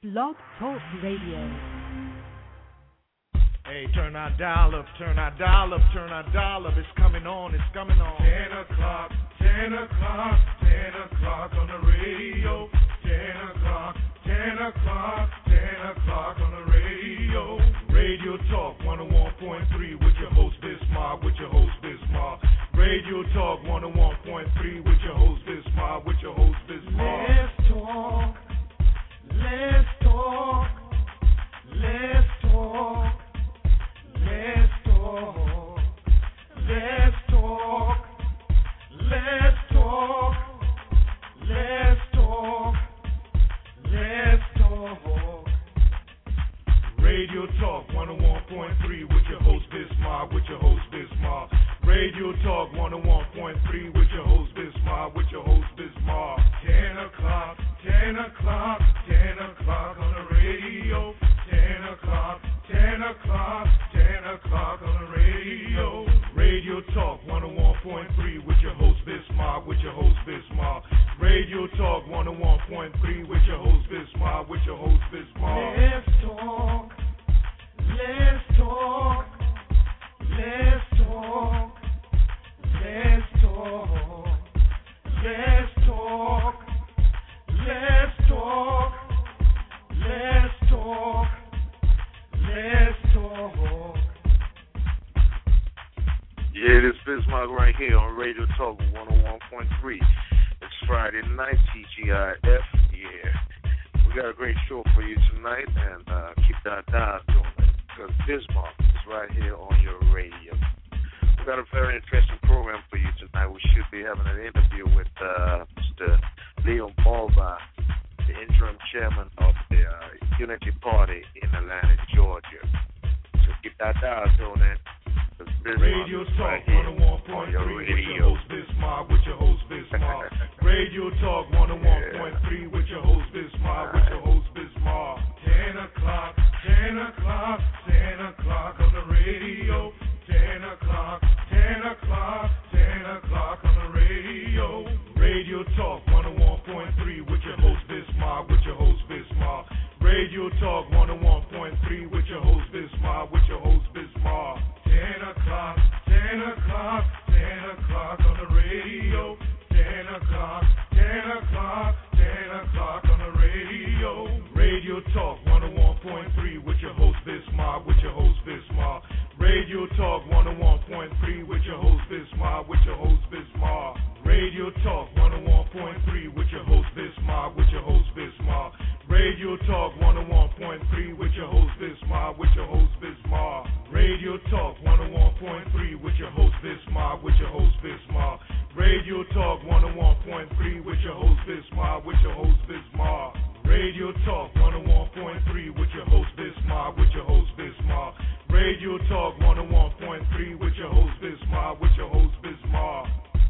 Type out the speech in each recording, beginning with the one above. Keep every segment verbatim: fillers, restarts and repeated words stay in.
Blog Talk Radio. Hey, turn our dial up, turn our dial up, turn our dial up. It's coming on, it's coming on. Ten o'clock, ten o'clock, ten o'clock on the radio. Ten o'clock, ten o'clock, ten o'clock on the radio. Radio Talk one oh one point three with your host Bismarck, with your host Bismarck. Radio Talk one oh one point three with your host Bismarck, with your host Bismarck. Let's talk, let's talk, let's talk. Let's talk, let's talk, let's talk, let's talk, let's talk. Radio Talk one oh one point three with your host Bismarck, with your host Bismarck. Radio Talk one oh one point three with your host Bismarck, with your host Bismarck. Ten o'clock, ten o'clock, ten o'clock on the radio. Ten o'clock, ten o'clock, ten o'clock on the radio. Radio Talk one oh one point three with your host Bismarck, with your host Bismarck. Radio Talk one oh one point three with your host Bismarck, with your host Bismarck. Let's talk, let's talk, let's talk, let's talk, let's talk, let's talk, let's talk. Let's talk. Yeah, this is Bismarck right here on Radio Talk one oh one point three. It's Friday night, T G I F. Yeah, we got a great show for you tonight, and uh, keep that dial going, because Bismarck is right here on your radio. We got a very interesting program for you tonight. We should be having an interview with uh, Mister Leo Mulva, the interim chairman of the uh, Unity Party in Atlanta, Georgia. So keep that dial tuned in. Radio Talk one oh one point three with your host Bismarck, with your host Bismarck. Radio Talk one oh one point three with your host Bismarck, with your host Bismarck. Ten o'clock, ten o'clock, ten o'clock on the radio. Ten o'clock, ten o'clock, ten o'clock on the radio. Radio Talk one oh one point three with your host Bismarck, with your host Bismarck. Radio Talk one oh one point three with your host Bismarck, with your host Bismarck. Ten o'clock, ten o'clock, ten o'clock on the radio. Ten o'clock, ten o'clock, ten o'clock on the radio. Radio Talk one oh one point three with your host Bismarck, with your host Bismarck. Radio Talk one oh one point three with your host Bismarck, with your host Bismarck. Radio Talk one oh one point three with your host Bismarck, with your host Bismarck. Radio Talk one oh one point three with your host Bismarck, with your host Bismarck. Radio Talk one oh one point three with your host Bismarck, with your host Bismarck. Radio Talk one oh one point three with your host Bismarck, with your host Bismarck. Radio Talk one oh one point three with your host Bismarck, with your host Bismarck. Radio Talk one oh one point three with your host Bismarck, with your host Bismarck.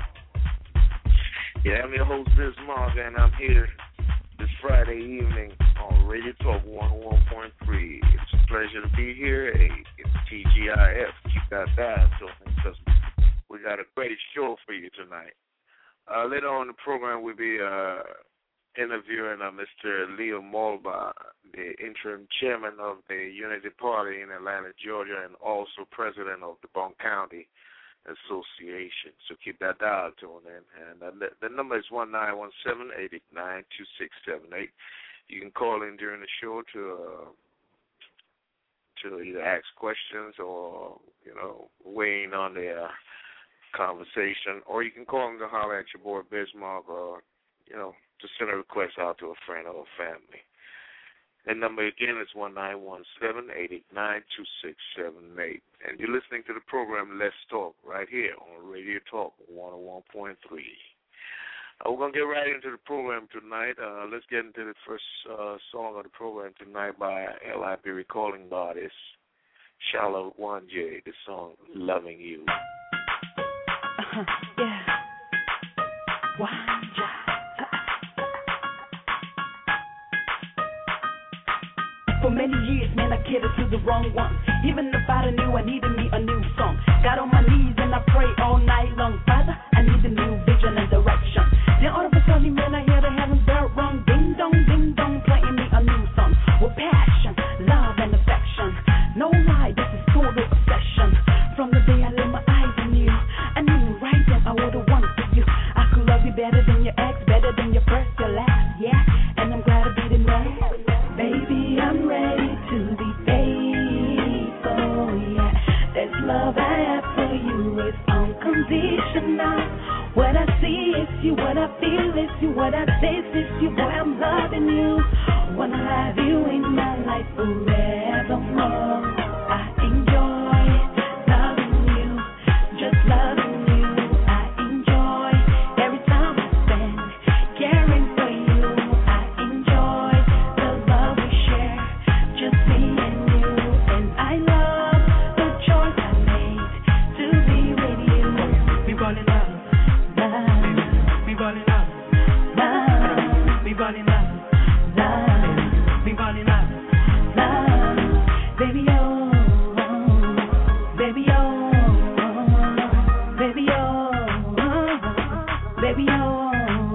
Yeah, I'm your host Bismarck, and I'm here this Friday evening on Radio Talk one oh one point three. It's a pleasure to be here. Hey, it's T G I F. Keep that dial going, because we got a great show for you tonight. Uh, later on in the program, we'll be uh, interviewing uh, Mister Leo Mulva, the interim chairman of the Unity Party in Atlanta, Georgia, and also president of the Bond County Association. So keep that dial tuned in. And uh, the, the number is one nine one seven, eight eight nine, two six seven eight. You can call in during the show to uh, to either ask questions or, you know, weigh in on the uh, conversation, or you can call in to holler at your boy Bismarck, or, you know, to send a request out to a friend or a family. The number again is one nine one seven, eight eight nine, two six seven eight. And you're listening to the program Let's Talk right here on Radio Talk one oh one point three. Uh, we're going to get right into the program tonight. Uh, let's get into the first uh, song of the program tonight by L I B Recalling Artist, Shallow one J, the song Loving You. Uh-huh, yeah. One J. For many years, man, I catered to the wrong one. Even if I knew I needed me a new song. Got on my knees and I pray all night long. Father, I need a new vision and direction. Then all of a sudden, man, I hear the heavens bell rung. Ding dong, ding dong, playing me a new song. you, what I feel is you, what I taste is you, boy, I'm loving you. Wanna have you in my life forevermore. I enjoy loving you, just loving you. I enjoy every time I spend caring for you. I enjoy the love we share, just me and you. And I love the choice I made to be with you. We running love, love. We running love, love. We running love, love. We running love, love. Baby, oh, baby, oh, baby, oh, baby, oh.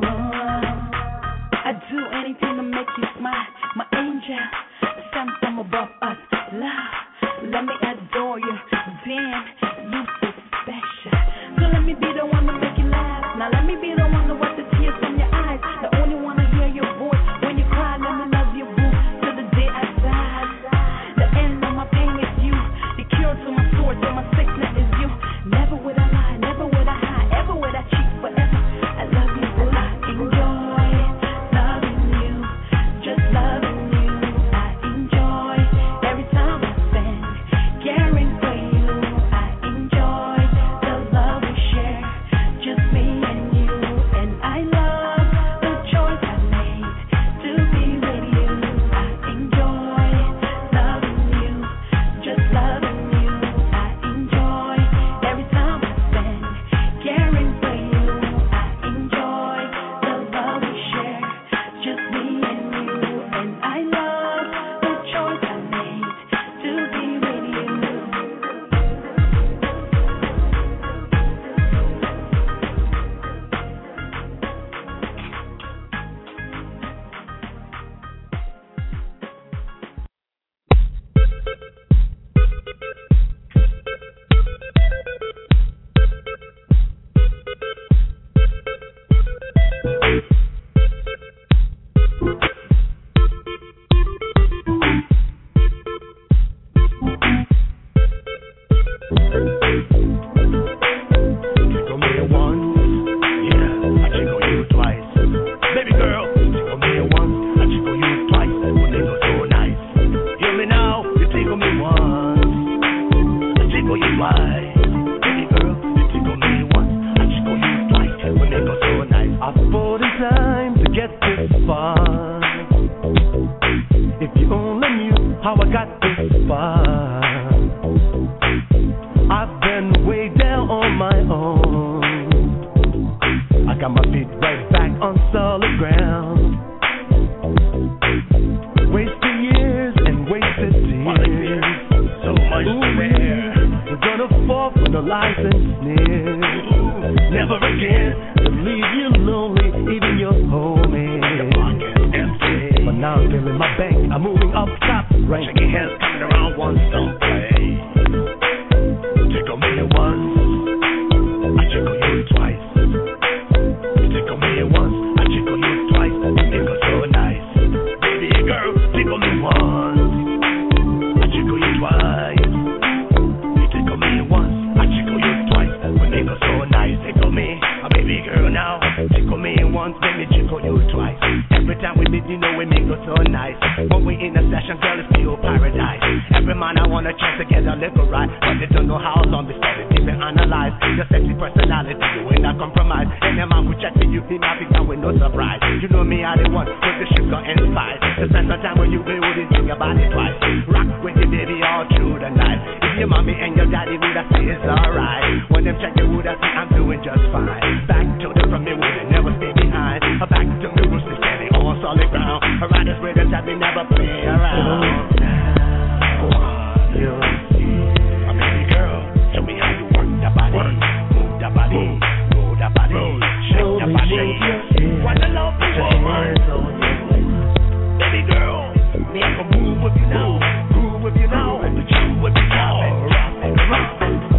I'd do anything to make you smile, my angel. Sent from above us, love. Let me adore you, damn, you so special. So let me be the one to make you laugh. Now let me be the one to wipe the tears from your eyes. The only one to hear your voice when you cry. Let me love you, boo, till the day I die. The end of my pain is you. The cure to my sore, to my sickness is you. Never would I lie, never would I hide, ever would I cheat forever. I love you, boo. I enjoy loving you, just loving you. I enjoy every time I spend caring for you. I enjoy the love we share, just me and you. And I love the choice I made to be with you. I enjoy loving you, just loving you. I enjoy every time I spend caring for you. I enjoy the love we share, just me and you. And I love the choice I made to be with you. Tickle me once, yeah, I tickle you twice. Baby girl, tickle me once, I tickle you twice. When they go so nice, hear me now, you tickle me once, I tickle you twice. Baby girl, you tickle me once, I tickle you twice. When they go so nice, I fought in time to get this far. If you only knew how I got this far. I've been way down on my own. I got my feet right back on solid ground. Wasted years and wasted tears. So much to bear. We're gonna fall for the lies and sneers. Never again to leave you lonely, even your homie. But now I'm feeling my bank. I'm moving up top, right? Shaking hands, coming around one some play. Tickle me once, I tickle you twice. Tickle me once, I tickle you twice. Tickle so nice. Baby girl, tickle me once, I tickle you twice. You tickle me once, I tickle you twice. When they go so nice, tickle me, a baby girl now. Tickle me once, baby, tickle you twice. Every time we meet, you know we make it so nice. When we in a session, girl, it's pure paradise. Every man I wanna chance to get a little right, but they don't know how long they started even analyze your sexy personality. You ain't not compromise. Any man who check with you, he might be down with no surprise. You know me, I the one with the sugar and spice. To spend some time when you play with it, think about it twice. Rock with it, baby, all through the night. If your mommy and your daddy would have say it's alright. When them check you would have say I'm doing just fine. Back to the front, me would never stay behind. Back to me, roots is standing on solid ground. Riders with us that we never play around. You, my baby girl, show me how you work that body, move that body, move that body, shake that body. Wanna love you, woman? Baby girl, me I can move with you now, groove with you now, and you with me now, rock and rock.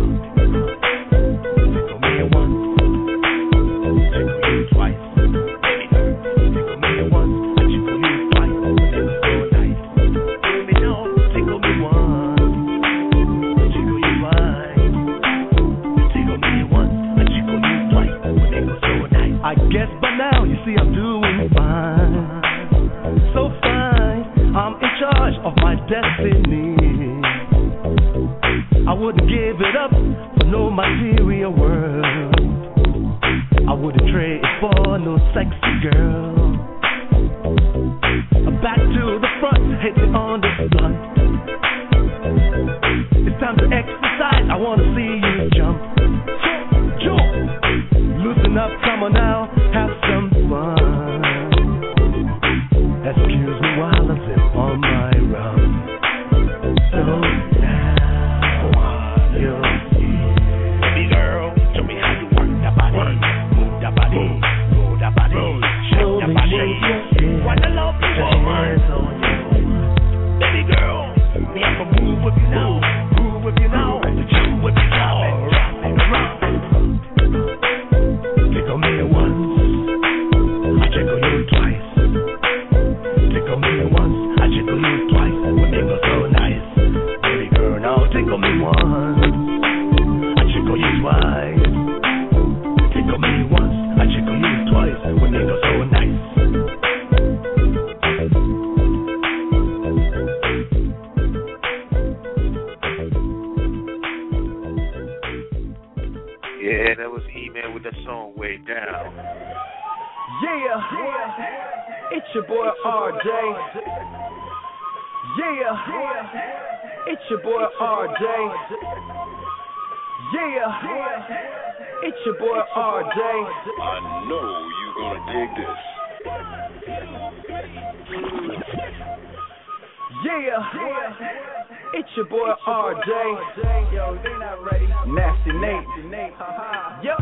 Tickle me once, tickle you twice. Baby girl, tickle me once, I tickle you twice. Tickle so nice. destiny. I wouldn't give it up for no material world. I wouldn't trade it for no sexy girl. Back to the front, hit me on the blunt. It's time to exercise, I wanna see you jump. Jump, jump. Loosen up, come on now, have some fun. Excuse me while I zip on my rum. Slow down, you'll see. Baby girl, show me how you work that body. Move that body, move that body. Show me what you wanna love you, woman. Baby girl, me have to move with you now, move with you now, chew with you now, rock and rock. Tickle me once, I tickle you twice. Tickle me once, I tickle you twice. Women go so nice. Baby girl, now tickle me once, I tickle you twice. Tickle me once, I tickle you twice. Women go so nice. Yeah, that was E-Man with the song Way Down. Yeah, it's your boy R J. Yeah, it's your boy R J. Yeah, it's your boy R J. I know you gonna dig this. Yeah, it's your boy R J. Yo, they not ready. Nasty Nate. Yep.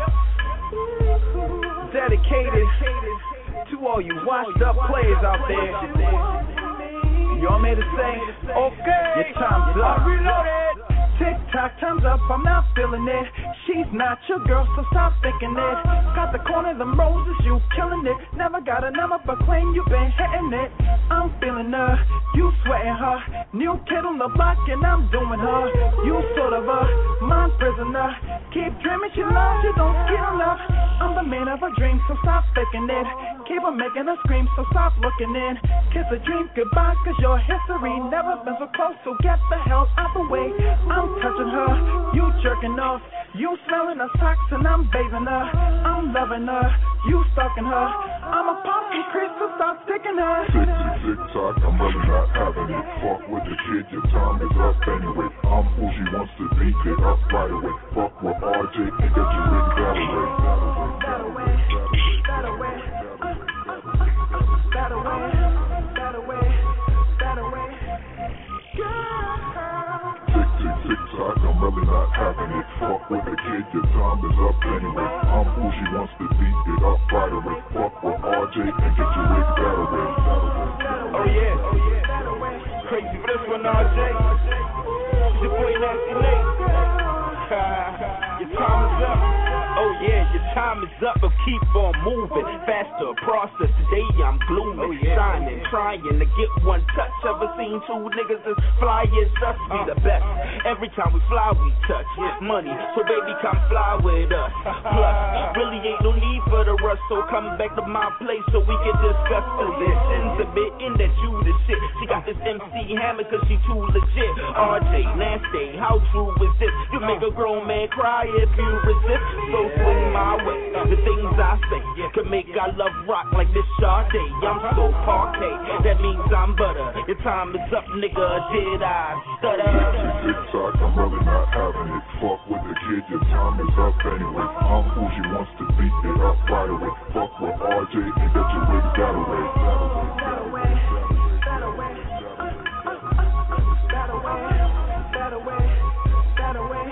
Dedicated to all you washed up players out there. Y'all made it say, okay, your time's up. I'm reloaded. Tick tock, time's up, I'm not feeling it. She's not your girl, so stop thinking it. Got the corner, them roses, you killing it. Never got a number, but claim you been hitting it. I'm feeling her, you sweating her. New kid on the block, and I'm doing her. You sort of a mind prisoner. Keep dreaming, she loves you, don't get enough. I'm the man of her dreams, so stop faking it. Keep her making her scream, so stop looking in. Kiss a dream goodbye, cause your history never been so close, so get the hell out the way. I'm touching her, you jerking off. You smelling her socks and I'm bathing her. I'm loving her, you stalking her. I'm a poppy Chris, so stop sticking her. Tick, tick, tick, tock, I'm really not having it. Fuck with the kid, your time is up anyway. I'm who she wants to be, get up right away. Fuck with R J and get your ring that away. That away, that away, that away, that away, that away. Tick, tick, tick, tock, I'm really not having it. Fuck with the kid, your time is up anyway. I'm who she wants to be, get up right away. Fuck with R J and get your ring that away. Oh yeah, crazy for this one, R J. Your boy Nasty Nate. Your time is up. Oh yeah, your time is up, but keep on moving. Faster process, today I'm gloomy. Oh, yeah. Shining, trying to get one touch. Ever seen two niggas as fly as us? Be the best. Every time we fly, we touch money. So baby, come fly with us. Plus, really ain't no need for the rush. So come back to my place so we can discuss positions. Admitting that you the shit. She got this M C hammer cause she too legit. R J, Nasty, how true is this? You make a grown man cry if you resist. So swing my way. The things I say can make our love rock like this Sade. I'm so parquet, that means I'm butter. Your time is up, nigga, did I stutter? Tick, tock, I'm really not having it. Fuck with the kid, your time is up anyway. I'm who she wants to be, get up right away. Fuck with R J and get your ring that away. That away, that away, that away, that away, that away.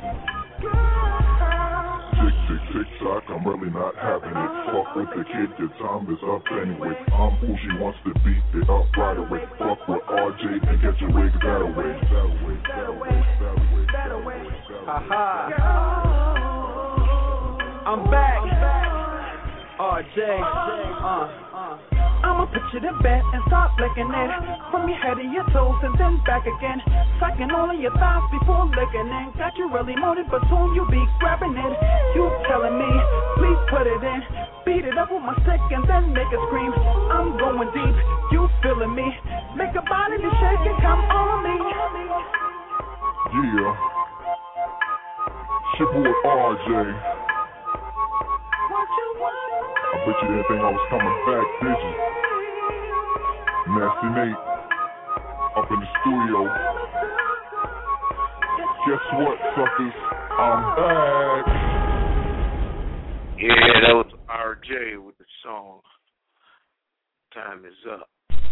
Tick, tick, tick, tock, I'm really not having it. Fuck with the kid, your time is up anyway. I'm who she wants to be, get up right away. Fuck with R J and get your rig that away. That away, that away, that away. Haha. I'm back. R J. Uh. I'ma put you to bed and start licking it from your head to your toes and then back again. Sucking all of your thighs before licking it. Got you really moaning, but soon you'll be grabbing it. You telling me, please put it in. Beat it up with my stick and then make it scream. I'm going deep, you feeling me. Make a body to shake and come J. I bet you didn't think I was coming back, did you? Nasty Nate, up in the studio. Guess what, suckers? I'm back. Yeah, that was R J with the song Time Is Up.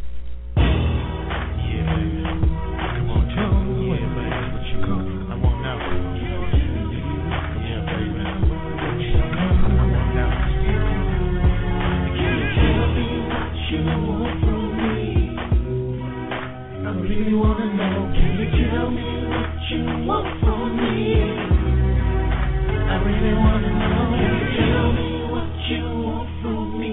Yeah, come on, tell me, yeah, baby, what you got? I want now. Yeah, baby, I want now. Can you tell me what you want from me? I really wanna know. Can you tell me what you want from me? I really wanna know. Can you tell me what you want from me?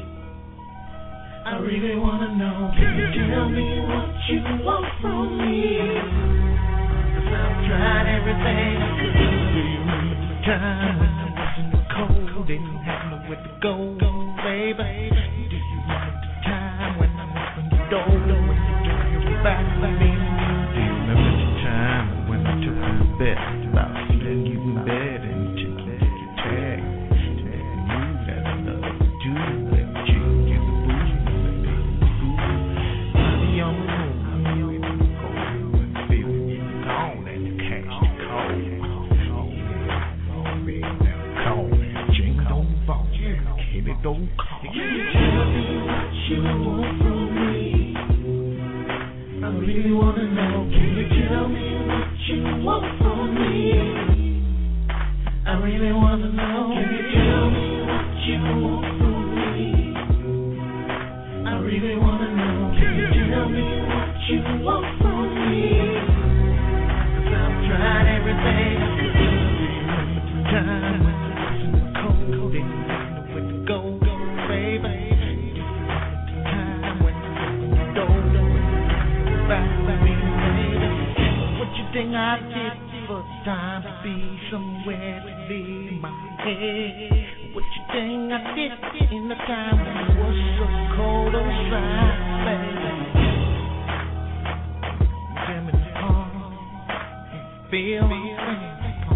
I really wanna know. Can you tell me what you want from me? Cause I've tried everything I could do. Do you remember the time when I was in the cold, didn't have nowhere to go, baby? Do you remember the time when I opened the door, when you turned your back on me? Do you remember the time when I took my bet about seeing you in bed and taking you to your tag? Telling you that I love you, do let me treat you the booze, let me be cool. I'll be on the road, I'll be on the cold, when the feeling is gone and you catch the cold. Yeah, baby, now call me, jingle don't fall, Kenny don't call. Can you tell me what you want from me? I really wanna know. Can you tell me what you want from me? I really wanna know. Can you tell me what you want from me? I really wanna know. Can you tell me what you want from me? Cause I've tried everything I could do. Do you remember the time when I was in the cold, didn't have nowhere to go, baby? Do you remember the time when I opened the door, back by me, baby? What you think I did for time to be somewhere to leave my head? What you think I did in the time when it was so cold outside, baby? Tell me the heart, feel my pain.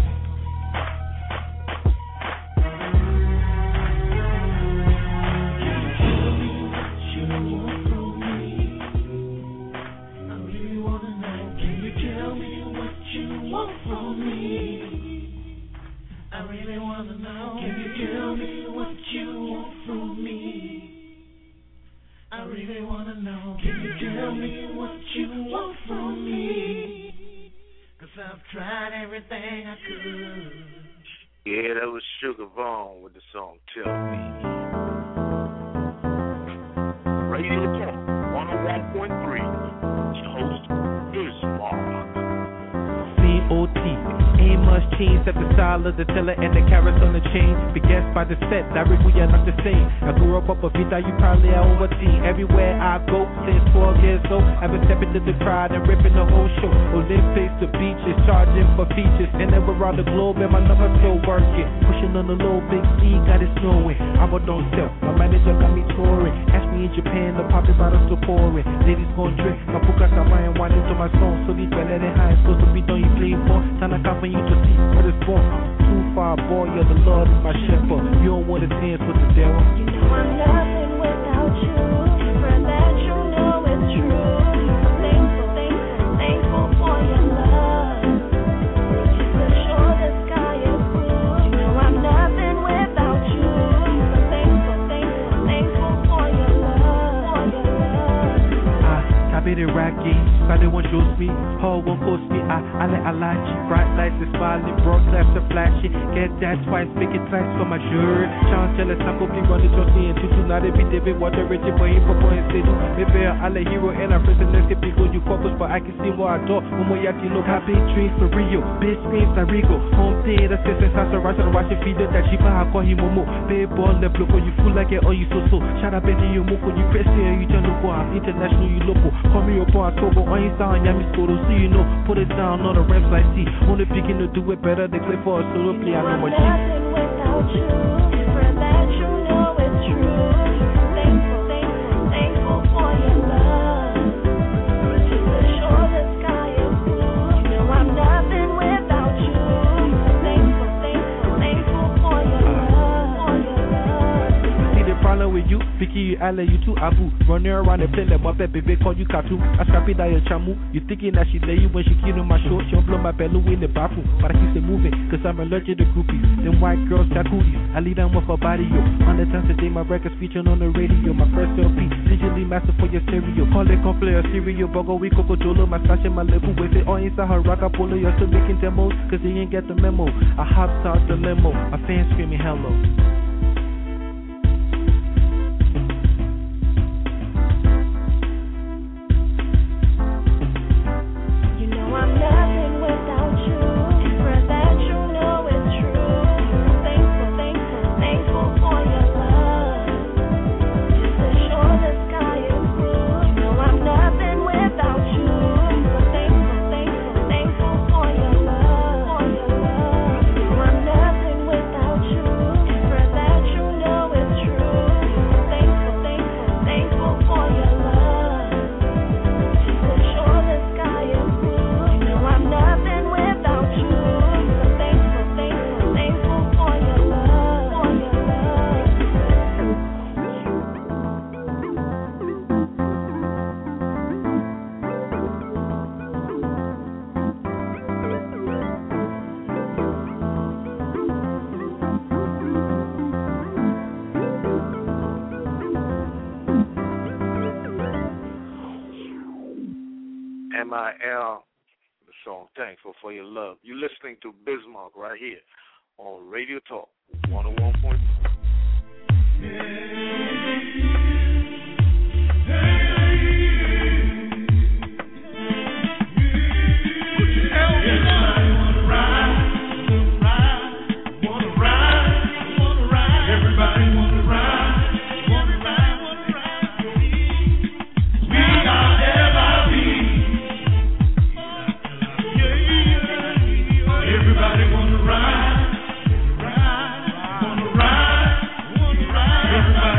I really wanna know. Can you tell me what you want from me? I really wanna know. Can you tell me what you want from me? Cause I've tried everything I could. Yeah, that was Sugar Vaughn with the song Tell Me. Radio Talk one oh one point three. Your host is Mark. C O T Ain't much change except the style of the teller and the carrots on the chain. Be guessed by the set, that we are not the same. I grew up up a vida, you probably are overseen. Everywhere I go, since twelve years old, I've been stepping to the crowd and ripping the whole show. Olympics, the beaches, charging for features. And then around the globe, and my number still working. Pushing on the low, big C, got it snowing. I'm a don't sell, my manager got me touring. Ask me in Japan, the poppy bottles still pouring. Ladies gon' drink, my puka sama and wine into my song. So these better than high, supposed to be done, you play for. Time I come for you to see what it's for. Too far, boy, you're the Lord is my shepherd. You don't want to dance with the devil. You know I'm nothing without you. Friend that you know is true. Thankful, thankful, thankful for your love. Just to show the sky is blue. You know I'm nothing without you. Thankful, thankful, thankful for your love. For your love. I top it rocky. Friday one shows me, how one cost me. I I like I like you. Bright lights is smiling, broad claps are flashing. Get that twice, make it twice for my shirt. Chance tell us I'm going to run the Josie and Tutu. Now they be David, water rich, but he for point say do. Maybe I'm a hero and I'm present. Let's get because you focus, but I can see what I do. Umo yati look happy dreams for Rio. Big screams like Rigo. Home theater, since it's not so rush and watch a video that she buy. I call him Momo. Big ball, left look, you fool like it, or you so so. Shout out, Benny, you move when you press here, you turn local. I'm international, you local. Call me your boy, October, on your sound, Yami Scoto, so you know. Put it down on the reps like C. Only picking to do it better, they play for a solo play. I know what you. Nothing without you. Friend that you know is true. Thankful, thankful, thankful for your love. Just to show the sky is blue. You know I'm nothing without you. Thankful, thankful, thankful. I let you too abu. Running around and play like my baby call you Katu. I scrap it out your chamu. You thinking that she lay you when she killing my short. She'll blow my belly in the bathroom. But I keep it moving, cause I'm allergic to groupies. Them white girls, got cooties. I lead them with her body, yo. On the time today, my records featured on the radio. My first L P, digitally master for your stereo. Call it conflict, a cereal. Bogo, we coco jolo. My stash in my level with it. All inside her rock, I pull her. You're still making demos, cause they ain't get the memo. I hopped out the limo. My fans screaming hello. M I L, the song Thankful for Your Love. You're listening to Bismarck right here on Radio Talk one oh one point four. Everybody wanna ride, ride, wanna ride, wanna ride. Everybody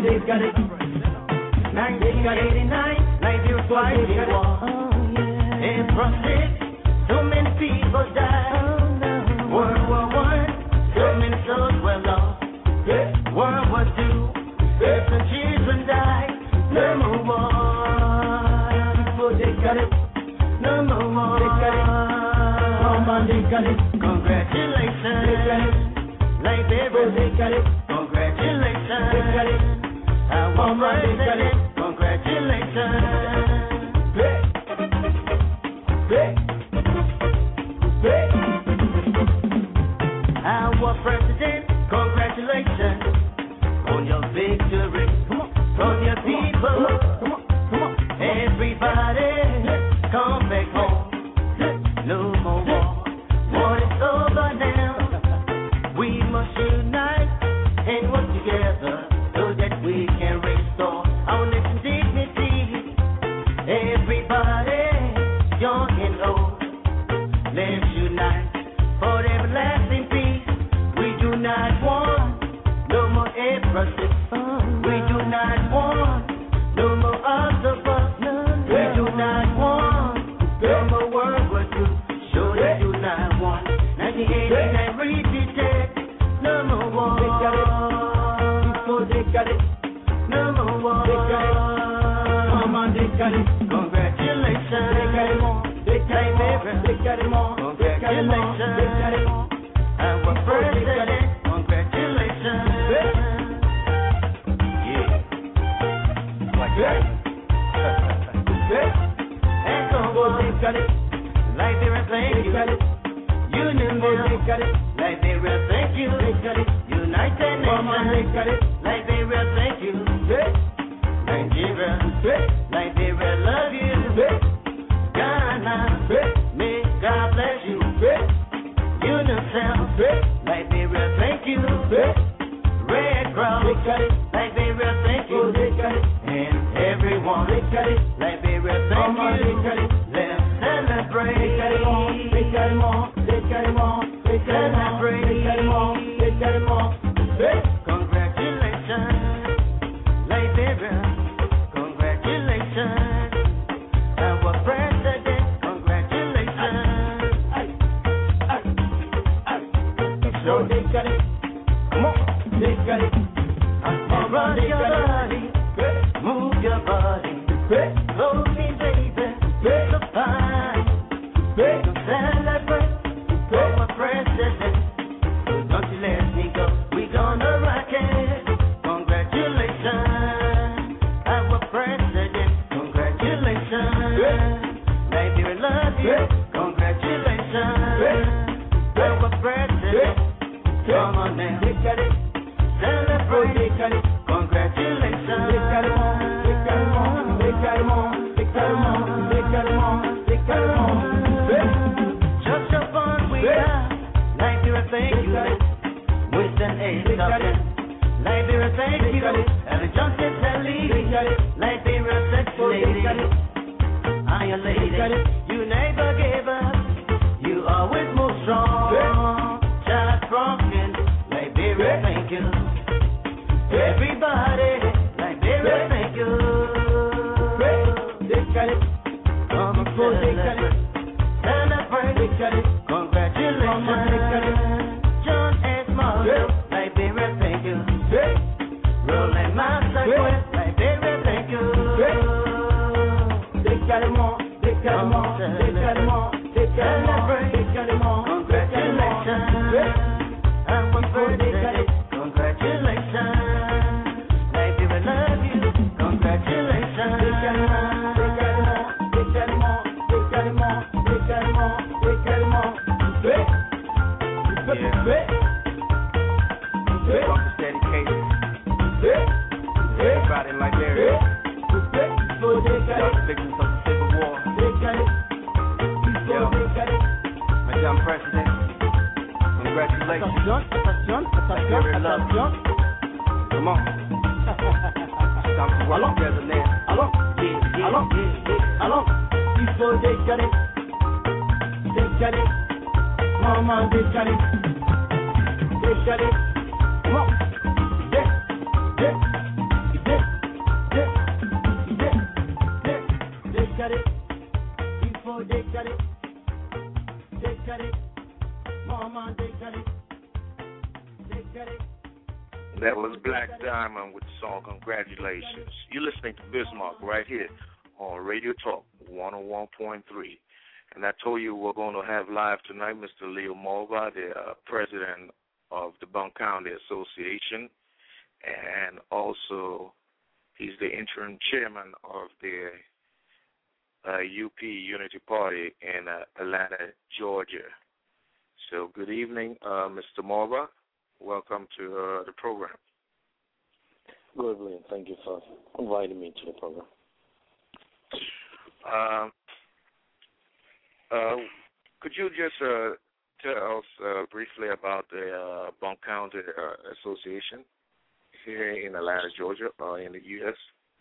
nineteen eighty-nine, Nigeria fighting war. In process, so many people died. World War One, so many souls were lost. World War Two, some children died. No more war. People they got it. No more war. They got it. Mama they got it. Congratulations. They got it. Liberia they got it. Congratulations. They got it. Our president. Congratulations. Hey. Hey. Hey. Our president. Congratulations on your victory. Come on. From your people. Come on. Come on. Everybody, come back home. No more war. War is over now. We must unite and work together so that we can restore our nation's dignity. Everybody, young and old, let's unite for everlasting peace. We do not want no more oppression. We do not want no more octopus. We do not want no more World War Two. Sure they do not want nineteen eighty-nine repeated. No more war. They got it. Before they got it. No more war. They got it. Mama, they got it. Congratulations. They got it more. They got it more. They got it more. Congratulations. They got it more. Our president. Congratulations. Yeah. Like that. And so they got it. Liberia, thank you. Union Bill, they got it. Liberia, thank you. They got it. United Nations, they got it. Liberia, thank you. Nigeria, Liberia, love you. Ghana, may God bless you. UNICEF, Liberia, thank you. Red Cross, they got it. Liberia, thank you. And everyone, they got it. Liberia, thank you. Let's celebrate. They got it more. They got it more. They got it more. They got it more. They got it more. They got it more. Congratulations, Liberia. Congratulations, our president. Congratulations. So they got it. Come on. They got it. Run your body. Move your body. Hold me, baby. So fine. So celebrate for my president. Don't you let me go. We gonna rock it. Congratulations, our president. Congratulations. Liberia, love you. Congratulations, our president. Come on now. Celebrate. Congratulations. They got it more. They got it more. They got it more. They got it more. They got it more. They got it more. Just your fun we got. Liberia, thank you. With an A something. Liberia, thank you. And Johnson Sally. Liberia, sexy lady. Iron lady. You never gave up. You always move strong. Just broken. Liberia, thank you. Everybody, Liberia, thank you. They got it. Come on, they got it. Celebrate, they got it. Congratulations, they got it. John S. Morgan, Liberia, thank you. Rolling Master Quest, Liberia, thank you. They got it more, they got it more, they got it more, they got it more, they got it more. Congratulations, I'm one for they got it. Congratulations. Love you. Congratulations. They got it more. They got it more. They got it more. They got it more. They got it more. They got it more. Hey. Yeah. Hey. Hey. This dedicated. Hey. Everybody in Liberia. Hey. Y'all the victims of the Civil War. They got it. Yo. They got it. Madam President. Congratulations. Liberia love you. Come on. Time to work together now. Allons, yeah, yeah, allons, yeah, yeah, allons. Il faut décaler, décaler, maman décaler, décaler. Come on, dé, dé. Il That was Black Diamond with the song Congratulations. You're listening to Bismarck right here on Radio Talk one oh one point three. And I told you we're going to have live tonight Mister Leo Morva, the uh, president of the Bunk County Association, and also he's the interim chairman of the uh, U P Unity Party in uh, Atlanta, Georgia. So good evening, uh, Mister Morva. Welcome to uh, the program. Good evening. Thank you for inviting me to the program. Uh, uh, could you just uh, tell us uh, briefly about the uh, Bunk County uh, Association here in Atlanta, Georgia, or in the U S?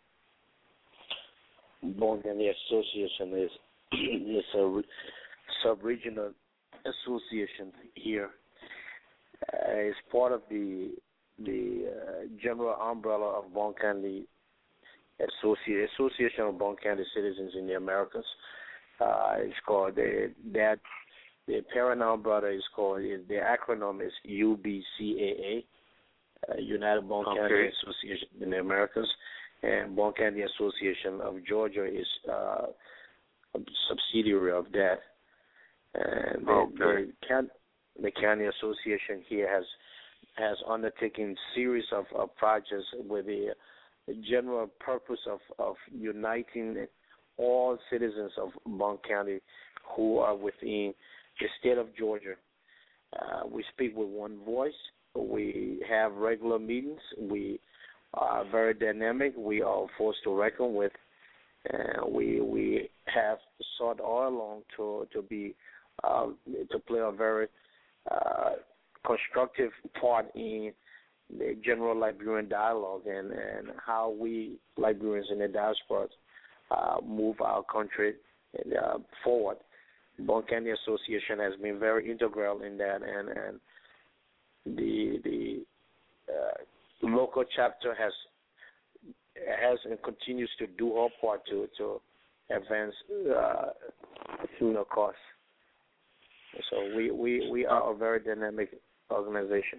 Bunk County Association is, is a re- sub-regional association here. Uh, it's part of the the uh, general umbrella of Bunk County Associ- Association of Bunk County Citizens in the Americas. Uh, it's called the that the parent umbrella is called is, the acronym is U B C A A, uh, United Bunk okay. County Association in the Americas, and Bunk County Association of Georgia is uh, a subsidiary of that. And the, okay. the, can, the county association here has has undertaken series of, of projects with the, the general purpose of, of uniting all citizens of Bunk County who are within the state of Georgia. Uh, we speak with one voice. We have regular meetings. We are very dynamic. We are forced to reckon with. Uh, we we have sought all along to to be uh, to play a very uh, constructive part in the general Liberian dialogue and, and how we Liberians in the diaspora uh, move our country uh, forward. Bunk County Association has been very integral in that, and and the the uh, local chapter has has and continues to do our part to to advance uh, human cause. So we, we, we are a very dynamic organization.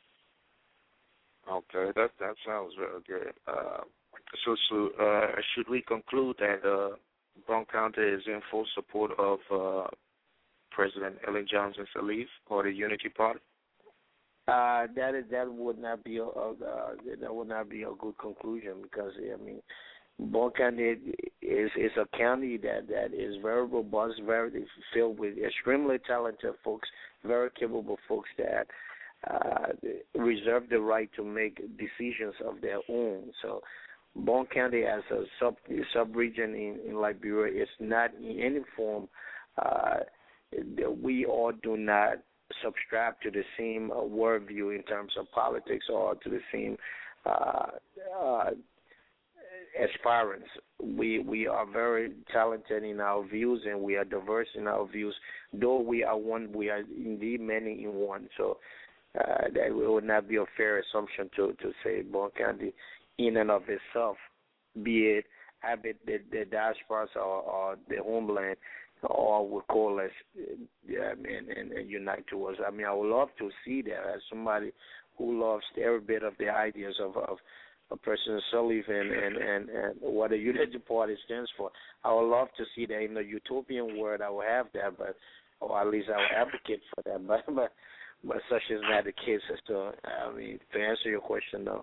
Okay, that that sounds very good. Uh, so so uh, should we conclude that uh, Bunk County is in full support of uh, President Ellen Johnson Sirleaf or the Unity Party? Uh, that is, that would not be a, a uh, that would not be a good conclusion because I mean, Bunk County is is a county that, that is very robust, very filled with extremely talented folks, very capable folks that uh, reserve the right to make decisions of their own. So, Bunk County as a sub sub region in, in Liberia is not in any form. Uh, we all do not subscribe to the same uh, worldview in terms of politics or to the same uh, uh, aspirants. We we are very talented in our views and we are diverse in our views. Though we are one, we are indeed many in one. So uh, that would not be a fair assumption to, to say Bunk County in and of itself, be it habit the, the diasporas or, or the homeland, all would coalesce yeah, and, and, and unite towards. I mean, I would love to see that as somebody who loves every bit of the ideas of, of, of President Sirleaf and, and, and, and what the Unity Party stands for. I would love to see that in the utopian world. I would have that, but or at least I would advocate for that. But but, but such is not the case. So I mean, to answer your question, though.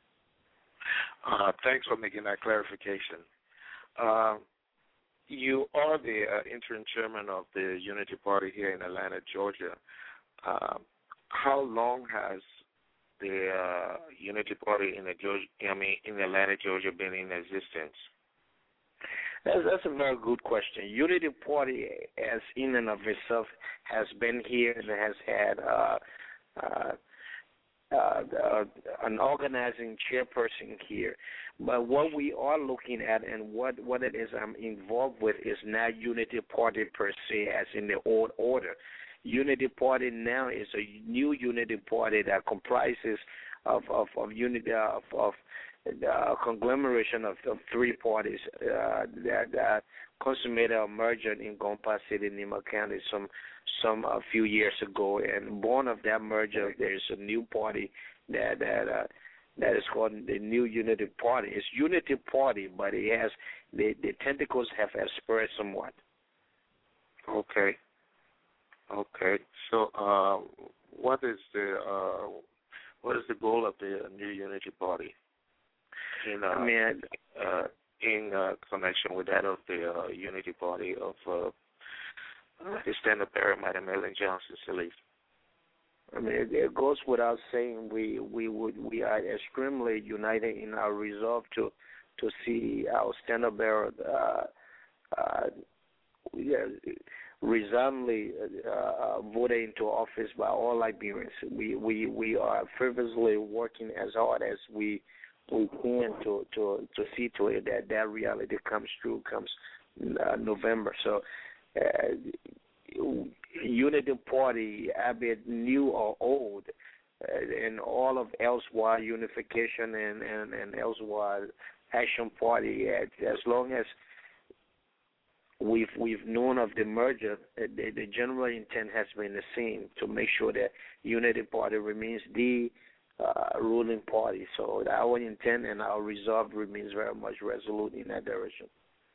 Uh, thanks for making that clarification. Uh, You are the uh, interim chairman of the Unity Party here in Atlanta, Georgia. Uh, how long has the uh, Unity Party in the Georgia, I mean, in Atlanta, Georgia, been in existence? That's, that's a very good question. Unity Party, as in and of itself, has been here and has had uh, uh, uh, uh, an organizing chairperson here. But what we are looking at and what, what it is I'm involved with is not Unity Party per se as in the old order. Unity Party now is a new Unity Party that comprises of, of, of unity of, of a conglomeration of, of three parties uh, that, that consummated a merger in Gompa City, Nima County, some some a few years ago. And born of that merger, there is a new party that that uh, that is called the New Unity Party. It's Unity Party, but it has the the tentacles have spread somewhat. Okay. Okay. So, uh, what is the uh, what is the goal of the New Unity Party? In uh, I mean, uh, in uh, connection with that of the uh, Unity Party of uh, uh, the stand-up bearer, Madam Ellen Johnson Sirleaf. I mean, it, it goes without saying we we would we are extremely united in our resolve to to see our stand-up bearer uh, uh, yeah, resoundingly uh, voted into office by all Liberians. We we we are fervently working as hard as we we can to to to see to it that that reality comes true comes uh, November. So. Uh, Unity Party, be it new or old, uh, and all of Elsewhere Unification and, and, and Elsewhere Action Party, as, as long as we've we've known of the merger, uh, the, the general intent has been the same, to make sure that Unity Party remains the uh, ruling party. So our intent and our resolve remains very much resolute in that direction.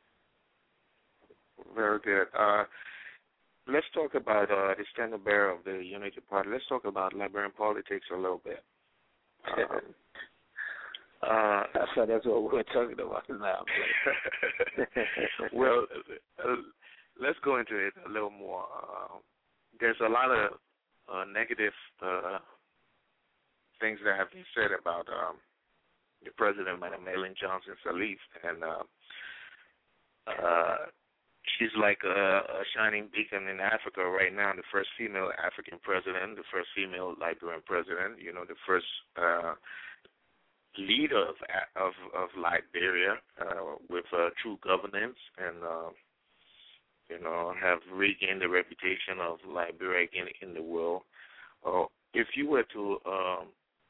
Very good. Uh, let's talk about uh, the standard bearer of the Unity Party. Let's talk about Liberian politics a little bit. Um, uh, so that's what we're talking about now. Well, uh, let's go into it a little more. Uh, there's a lot of uh, negative uh, things that have been said about um, the president, Madam Ellen Johnson Sirleaf, and uh, uh, she's like a, a shining beacon in Africa right now, the first female African president, the first female Liberian president, you know, the first uh, leader of of, of Liberia uh, with uh, true governance and, uh, you know, have regained the reputation of Liberia again in the world. Uh, if you were to, um,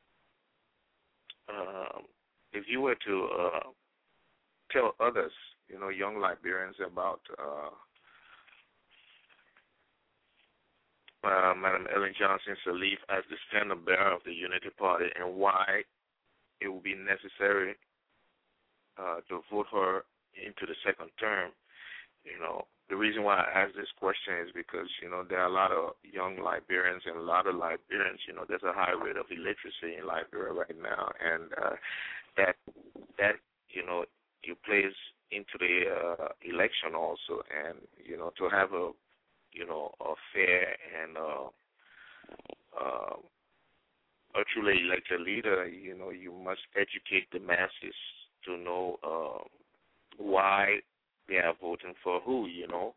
uh, if you were to uh, tell others, you know, young Liberians about uh, uh, Madam Ellen Johnson Sirleaf as the standard bearer of the Unity Party and why it would be necessary uh, to vote her into the second term. You know, the reason why I ask this question is because, you know, there are a lot of young Liberians and a lot of Liberians, you know, there's a high rate of illiteracy in Liberia right now, and uh, that, that, you know, it plays into the uh, election also, and, you know, to have a, you know, a fair and uh, uh, a truly elected leader, you know, you must educate the masses to know uh, why they are voting for who, you know.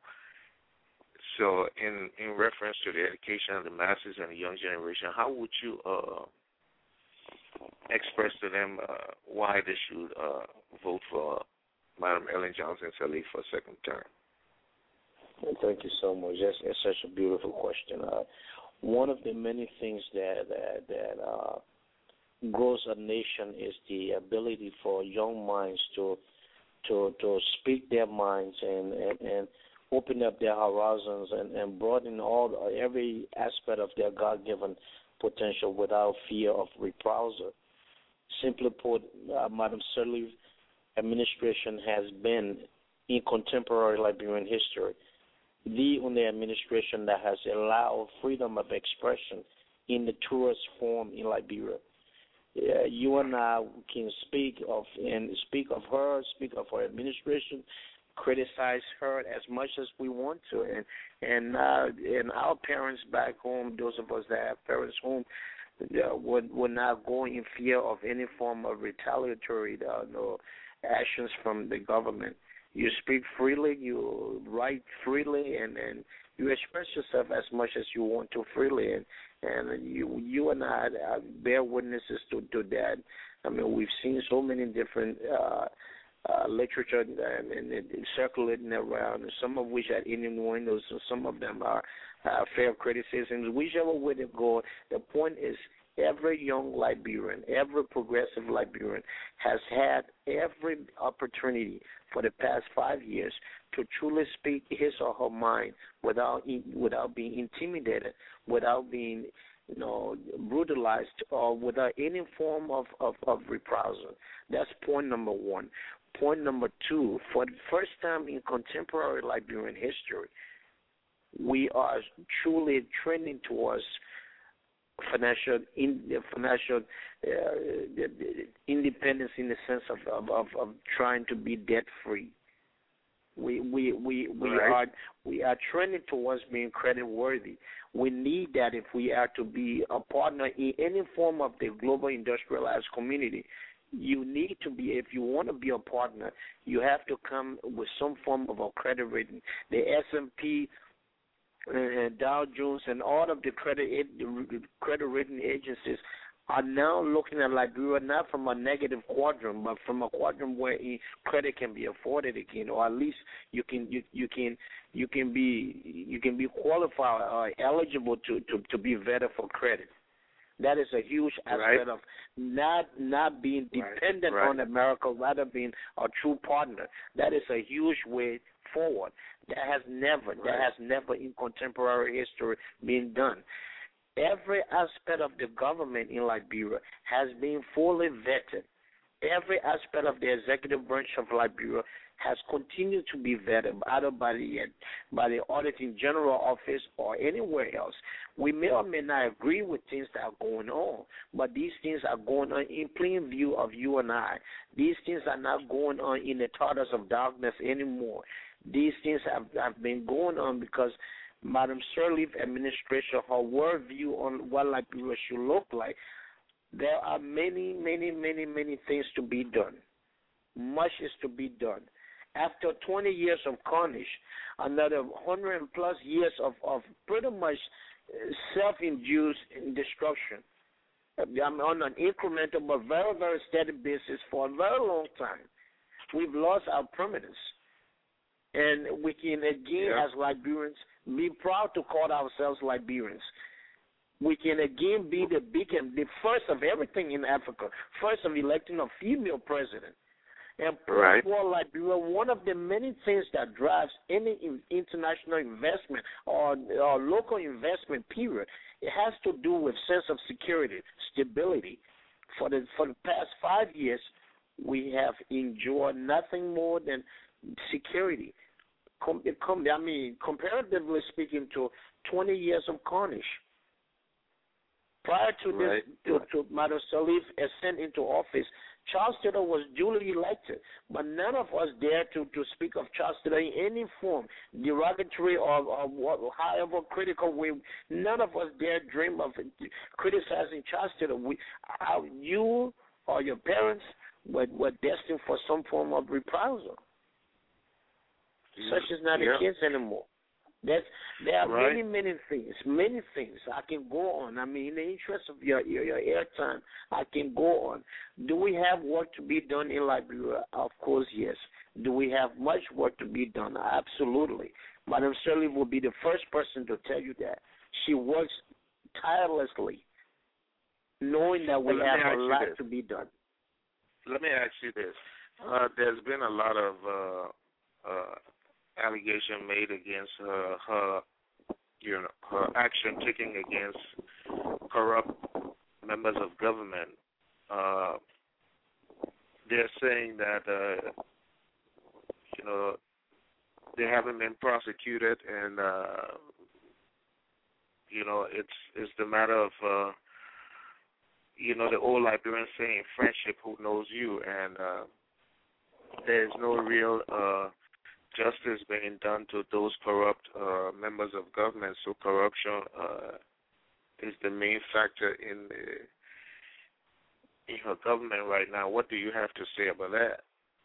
So in, in reference to the education of the masses and the young generation, how would you uh, express to them uh, why they should uh, vote for Madam Ellen Johnson Sirleaf for a second term? Thank you so much. That's, that's such a beautiful question. Uh, one of the many things that that, that uh, grows a nation is the ability for young minds to to to speak their minds and, and, and open up their horizons and, and broaden all every aspect of their God-given potential without fear of reprisal. Simply put, uh, Madam Sirleaf administration has been, in contemporary Liberian history, the only administration that has allowed freedom of expression in the truest form in Liberia. Uh, you and I can speak of and speak of her, speak of her administration, criticize her as much as we want to, and and uh, and our parents back home, those of us that have parents home, uh, would would not go in fear of any form of retaliatory uh, no actions from the government. You speak freely, you write freely, and, and you express yourself as much as you want to freely, and and you you and I bear witnesses to, to that. I mean, we've seen so many different uh, uh, literature and, and, and circulating around, some of which are innuendos, and some of them are uh, fair criticisms. Whichever way they go, the point is every young Liberian, every progressive Liberian has had every opportunity for the past five years to truly speak his or her mind without without being intimidated, without being you know, brutalized, or without any form of, of, of reprisal. That's point number one. Point number two, for the first time in contemporary Liberian history, we are truly trending towards financial in, financial uh, independence in the sense of, of, of trying to be debt free. We we we we right. are we are trending towards being credit worthy. We need that if we are to be a partner in any form of the global industrialized community. You need to be, if you want to be a partner, you have to come with some form of a credit rating. The S and P, uh, Dow Jones, and all of the credit credit rating agencies are now looking at Liberia not from a negative quadrant, but from a quadrant where credit can be afforded again, or at least you can you you can you can be you can be qualified or eligible to, to, to be vetted for credit. That is a huge aspect right. of not not being dependent right. Right. on America, rather being a true partner. That is a huge way forward. That has never right. that has never in contemporary history been done. Every aspect of the government in Liberia has been fully vetted. Every aspect of the executive branch of Liberia has continued to be vetted either by the by the Auditing General Office or anywhere else. We may or may not agree with things that are going on, but these things are going on in plain view of you and I. These things are not going on in the totals of darkness anymore. These things have, have been going on because Madam Sirleaf administration, her worldview on what Liberia should look like, there are many, many, many, many things to be done. Much is to be done. After twenty years of carnage, another one hundred plus years of, of pretty much self-induced destruction. I'm on an incremental but very, very steady basis for a very long time. We've lost our permanence. And we can, again, yeah. as Liberians, be proud to call ourselves Liberians. We can, again, be the beacon, the first of everything in Africa, first of electing a female president. And right. for Liberia, one of the many things that drives any international investment or, or local investment, period, it has to do with sense of security, stability. For the for the past five years, we have enjoyed nothing more than security. Com- com- I mean, comparatively speaking, to twenty years of carnage. Prior to right. this, to, to Madam Sirleaf ascent into office, Charles Taylor was duly elected, but none of us dare to, to speak of Charles Taylor in any form, derogatory or, or however critical way. None of us dare dream of criticizing Charles Taylor. We, our, you or your parents were, were destined for some form of reprisal. Such is not yeah. the case anymore. That's, there are right. many, many things, many things I can go on. I mean, in the interest of your, your, your airtime, I can go on. Do we have work to be done in Liberia? Of course, yes. Do we have much work to be done? Absolutely. Madam Sirleaf will be the first person to tell you that. She works tirelessly, knowing that we well, have a lot to be done. Let me ask you this. Uh, there's been a lot of uh, uh, allegation made against uh, her, you know, her action taken against corrupt members of government. Uh, they're saying that, uh, you know, they haven't been prosecuted, and uh, you know, it's it's the matter of, uh, you know, the old Liberian saying, "Friendship, who knows you," and uh, there's no real uh, justice being done to those corrupt uh, members of government. So corruption uh, is the main factor in the in her government right now. What do you have to say about that?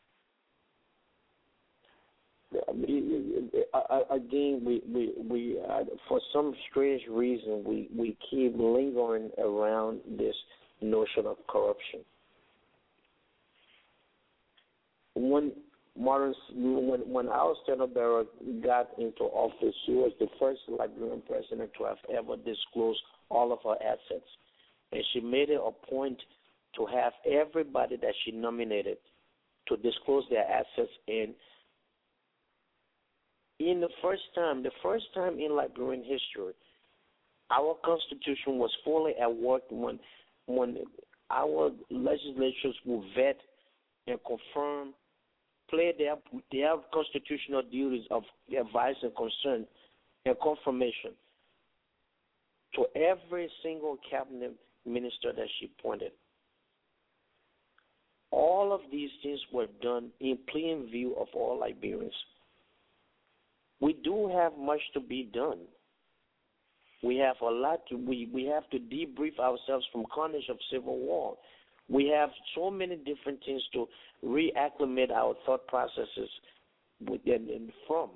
Again, we we we uh, for some strange reason we, we keep lingering around this notion of corruption. When Martin, when when Alistair Barrett got into office, she was the first Liberian president to have ever disclosed all of her assets. and she made it a point to have everybody that she nominated to disclose their assets. And in the first time, the first time in Liberian history, our Constitution was fully at work when when our legislatures will vet and confirm, play their their constitutional duties of advice and concern and confirmation to every single cabinet minister that she appointed. All of these things were done in plain view of all Liberians. We do have much to be done. We have a lot to, we, we have to debrief ourselves from carnage of civil war. We have so many different things to reacclimate our thought processes within and from.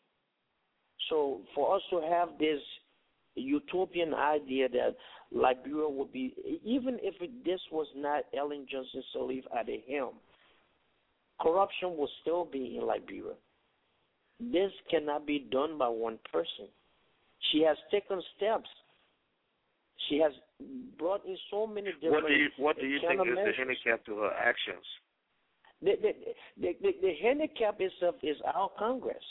So for us to have this utopian idea that Liberia would be, even if it, this was not Ellen Johnson Sirleaf at the helm, corruption will still be in Liberia. This cannot be done by one person. She has taken steps. She has brought in so many different. What do you What do you think is measures. the handicap to her actions? The the, the, the, the handicap itself is our Congress.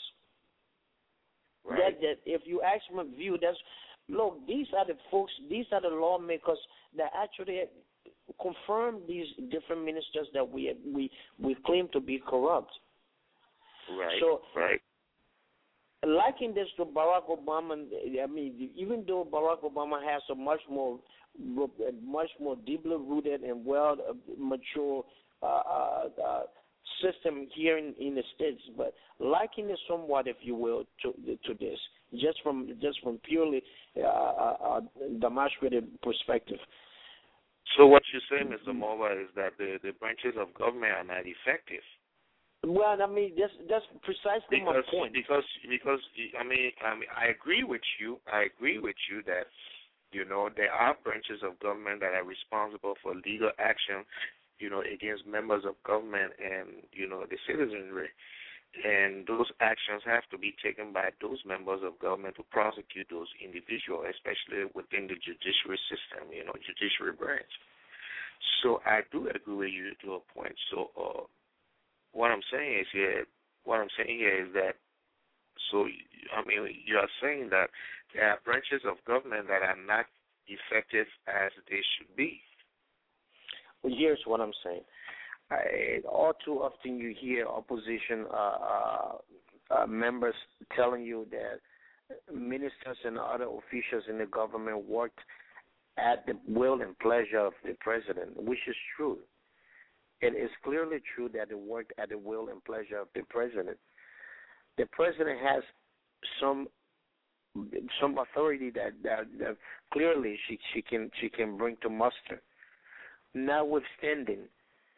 Right. That that if you ask my view, that's look. These are the folks. These are the lawmakers that actually confirm these different ministers that we we we claim to be corrupt. Right. So right. Liking this to Barack Obama, I mean, even though Barack Obama has a much more, much more deeply rooted and well mature uh, uh, uh, system here in, in the States, but liking it somewhat, if you will, to to this, just from just from purely uh, uh, demonstrative perspective. So what you're saying, Mister Mova, is that the, the branches of government are not effective. Well, I mean, that's that's precisely because, my point. Because because I mean, I mean, I agree with you. I agree with you that you know there are branches of government that are responsible for legal action, you know, against members of government and you know the citizenry, and those actions have to be taken by those members of government to prosecute those individuals, especially within the judiciary system, you know, judiciary branch. So I do agree with you to a point. So. Uh, What I'm saying is here. What I'm saying here is that. So I mean, you are saying that there are branches of government that are not effective as they should be. Well, here's what I'm saying. I, all too often you hear opposition uh, uh, uh, members telling you that ministers and other officials in the government worked at the will and pleasure of the president, which is true. It is clearly true that it worked at the will and pleasure of the president. The president has some some authority that, that, that clearly she, she can she can bring to muster. Notwithstanding,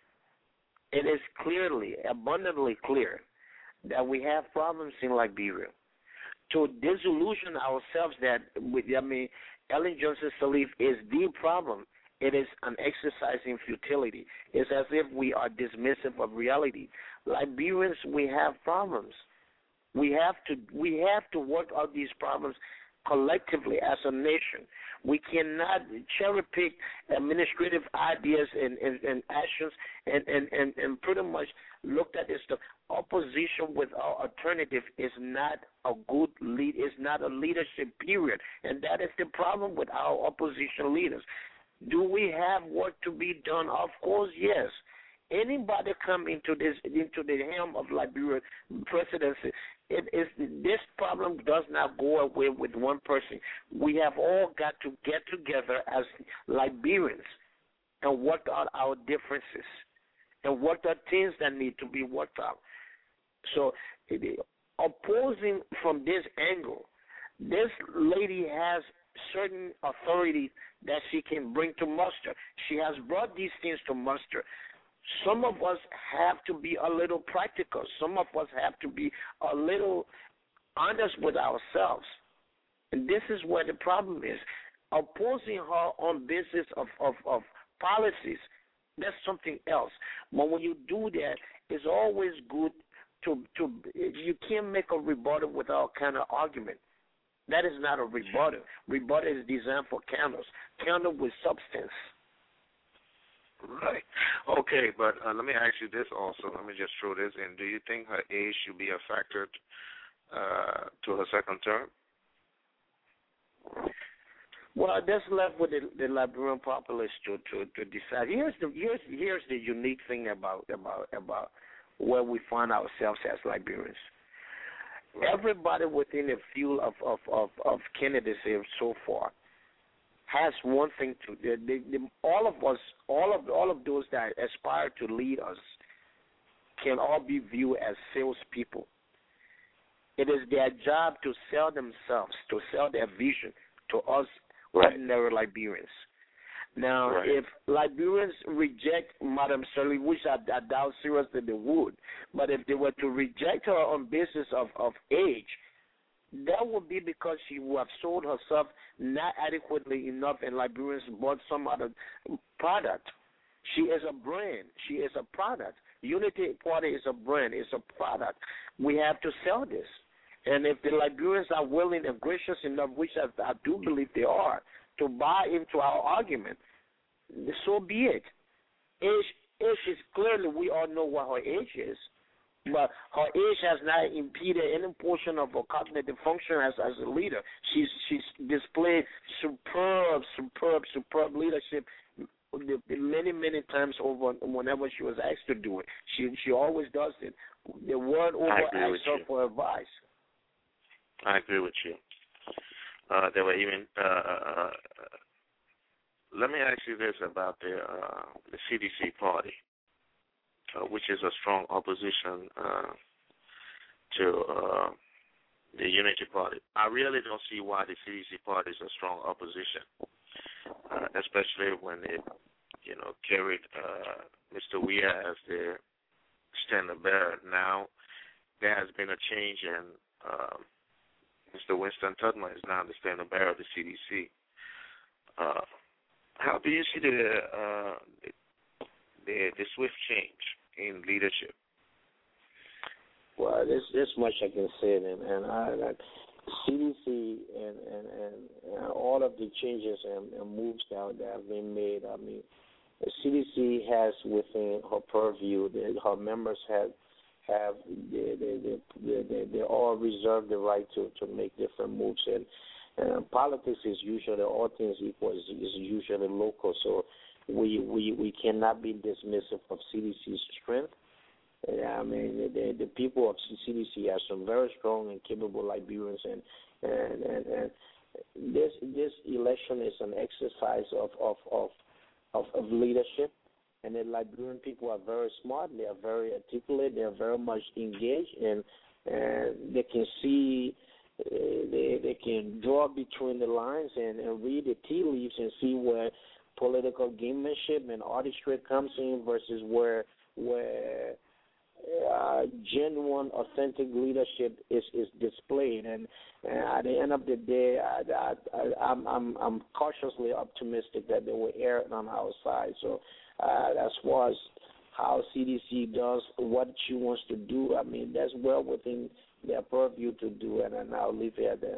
it is clearly, abundantly clear that we have problems in Liberia. To disillusion ourselves that, with, I mean, Ellen Johnson Sirleaf is the problem. It is an exercise in futility. It's as if we are dismissive of reality. Liberians, we have problems. We have to we have to work out these problems collectively as a nation. We cannot cherry pick administrative ideas and, and, and actions and, and, and, and pretty much look at this stuff. Opposition with our alternative is not a good lead, is not a leadership period. And that is the problem with our opposition leaders. Do we have work to be done? Of course, yes. Anybody come into this into the helm of Liberia presidency, it is this problem does not go away with one person. We have all got to get together as Liberians and work out our differences and work out things that need to be worked out. So, opposing from this angle, this lady has certain authority that she can bring to muster. She has brought these things to muster. Some of us have to be a little practical. Some of us have to be a little honest with ourselves. And this is where the problem is. Opposing her on basis of, of, of policies, that's something else. But when you do that, it's always good to, to you can't make a rebuttal without kind of argument. That is not a rebuttal. Rebuttal is designed for candles. Candle with substance. Right. Okay, but uh, let me ask you this also. Let me just throw this in. Do you think her age should be a factor uh, to her second term? Well, that's left with the, the Liberian populace to, to, to decide. Here's the here's here's the unique thing about about about where we find ourselves as Liberians. Right. Everybody within the field of of, of, of candidacy so far has one thing to they, they, they, all of us all of all of those that aspire to lead us can all be viewed as salespeople. It is their job to sell themselves, to sell their vision to us ordinary Liberians. Now, right. if Liberians reject Madam Shirley, which I, I doubt seriously they would, but if they were to reject her on basis of, of age, that would be because she would have sold herself not adequately enough and Liberians bought some other product. She is a brand. She is a product. Unity Party is a brand. It's a product. We have to sell this. And if the Liberians are willing and gracious enough, which I, I do believe they are, to buy into our argument, so be it. Age, age is clearly, we all know what her age is, but her age has not impeded any portion of her cognitive function as, as a leader. She's she's displayed superb, superb, superb leadership many, many times over whenever she was asked to do it. She she always does it. The word over asks her you. for advice. I agree with you. Uh, there were even. Uh, let me ask you this about the uh, the C D C party, uh, which is a strong opposition uh, to uh, the Unity Party. I really don't see why the C D C party is a strong opposition, uh, especially when it, you know, carried uh, Mister Weah as the standard bearer. Now there has been a change in. Uh, Mister Winston Tubman is now the standard bearer of the C D C. Uh, how do you see the, uh, the the swift change in leadership? Well, there's this much I can say, and and I, that C D C and, and, and, and all of the changes and, and moves that, that have been made. I mean, the C D C has within her purview that her members have. have they they, they they they they all reserve the right to, to make different moves, and uh, politics is usually all things equal is, is usually local, so we we we cannot be dismissive of C D C's strength. Uh, I mean the the people of C D C are some very strong and capable Liberians, and and, and, and this this election is an exercise of of of, of, of leadership. And the Liberian people are very smart. They are very articulate. They are very much engaged, and and they can see, uh, they they can draw between the lines and, and read the tea leaves and see where political gamemanship and artistry comes in versus where where uh, genuine, authentic leadership is, is displayed. And, and at the end of the day, I, I, I, I'm I'm I'm cautiously optimistic that they will err on our side. So. Uh, as far as how C D C does what she wants to do, I mean, that's well within their purview to do, and, and I'll leave it at that.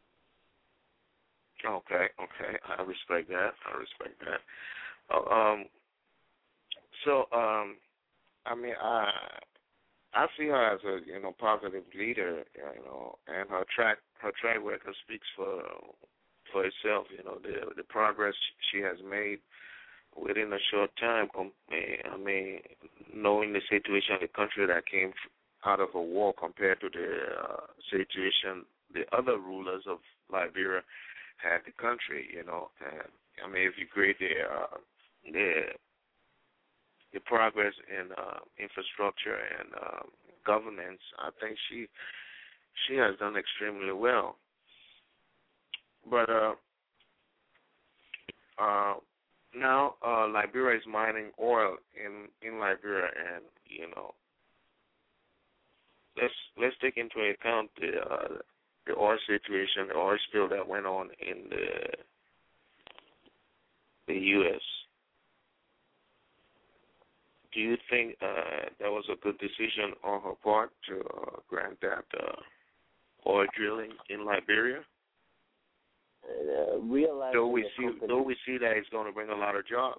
Okay, okay. I respect that. I respect that. Uh, um, so, um, I mean, I I see her as a, you know, positive leader, you know, and her track her track record speaks for for itself. You know, the the progress she has made within a short time. I mean, knowing the situation of the country that came out of a war compared to the uh, situation the other rulers of Liberia had the country, you know. And I mean, if you grade the uh, the the progress in uh, infrastructure and uh, governance, I think she she has done extremely well. But uh, uh, now uh, Liberia is mining oil in, in Liberia, and you know, let's let's take into account the uh, the oil situation, the oil spill that went on in the the U S. Do you think uh, that was a good decision on her part to uh, grant that uh, oil drilling in Liberia? uh, realizing Do we the see? company, Do we see that it's going to bring a lot of jobs?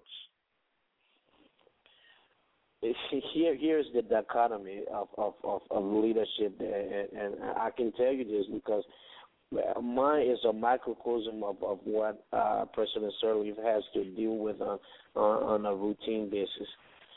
here here's the dichotomy of of, of, of leadership, and, and I can tell you this because mine is a microcosm of, of what uh, President Sirleaf has to deal with on, on, on a routine basis.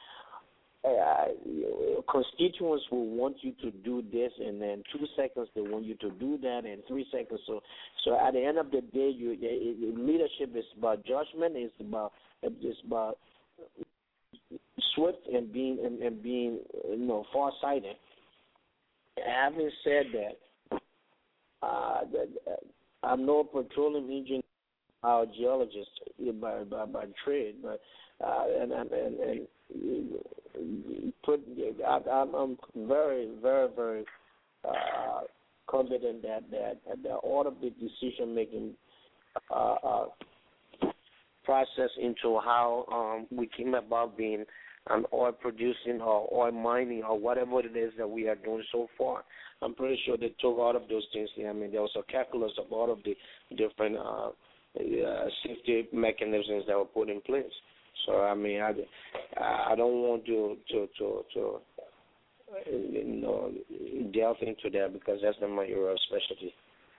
Uh, constituents will want you to do this, and then two seconds they want you to do that, and three seconds. So, so at the end of the day, you it, leadership is about judgment. It's about it's about swift and being and, and being you know farsighted. Having said that, uh, that uh, I'm no petroleum engineer or geologist by by, by trade, but uh, and and and. and Put, I, I'm very, very, very uh, confident that that, that all of the decision making uh, uh, process into how um, we came about being an oil producing or oil mining or whatever it is that we are doing so far. I'm pretty sure they took all of those things. I mean, there was a calculus of all of the different uh, uh, safety mechanisms that were put in place. So I mean, I, I don't want to to to, to you know delve into that because that's not my area of specialty.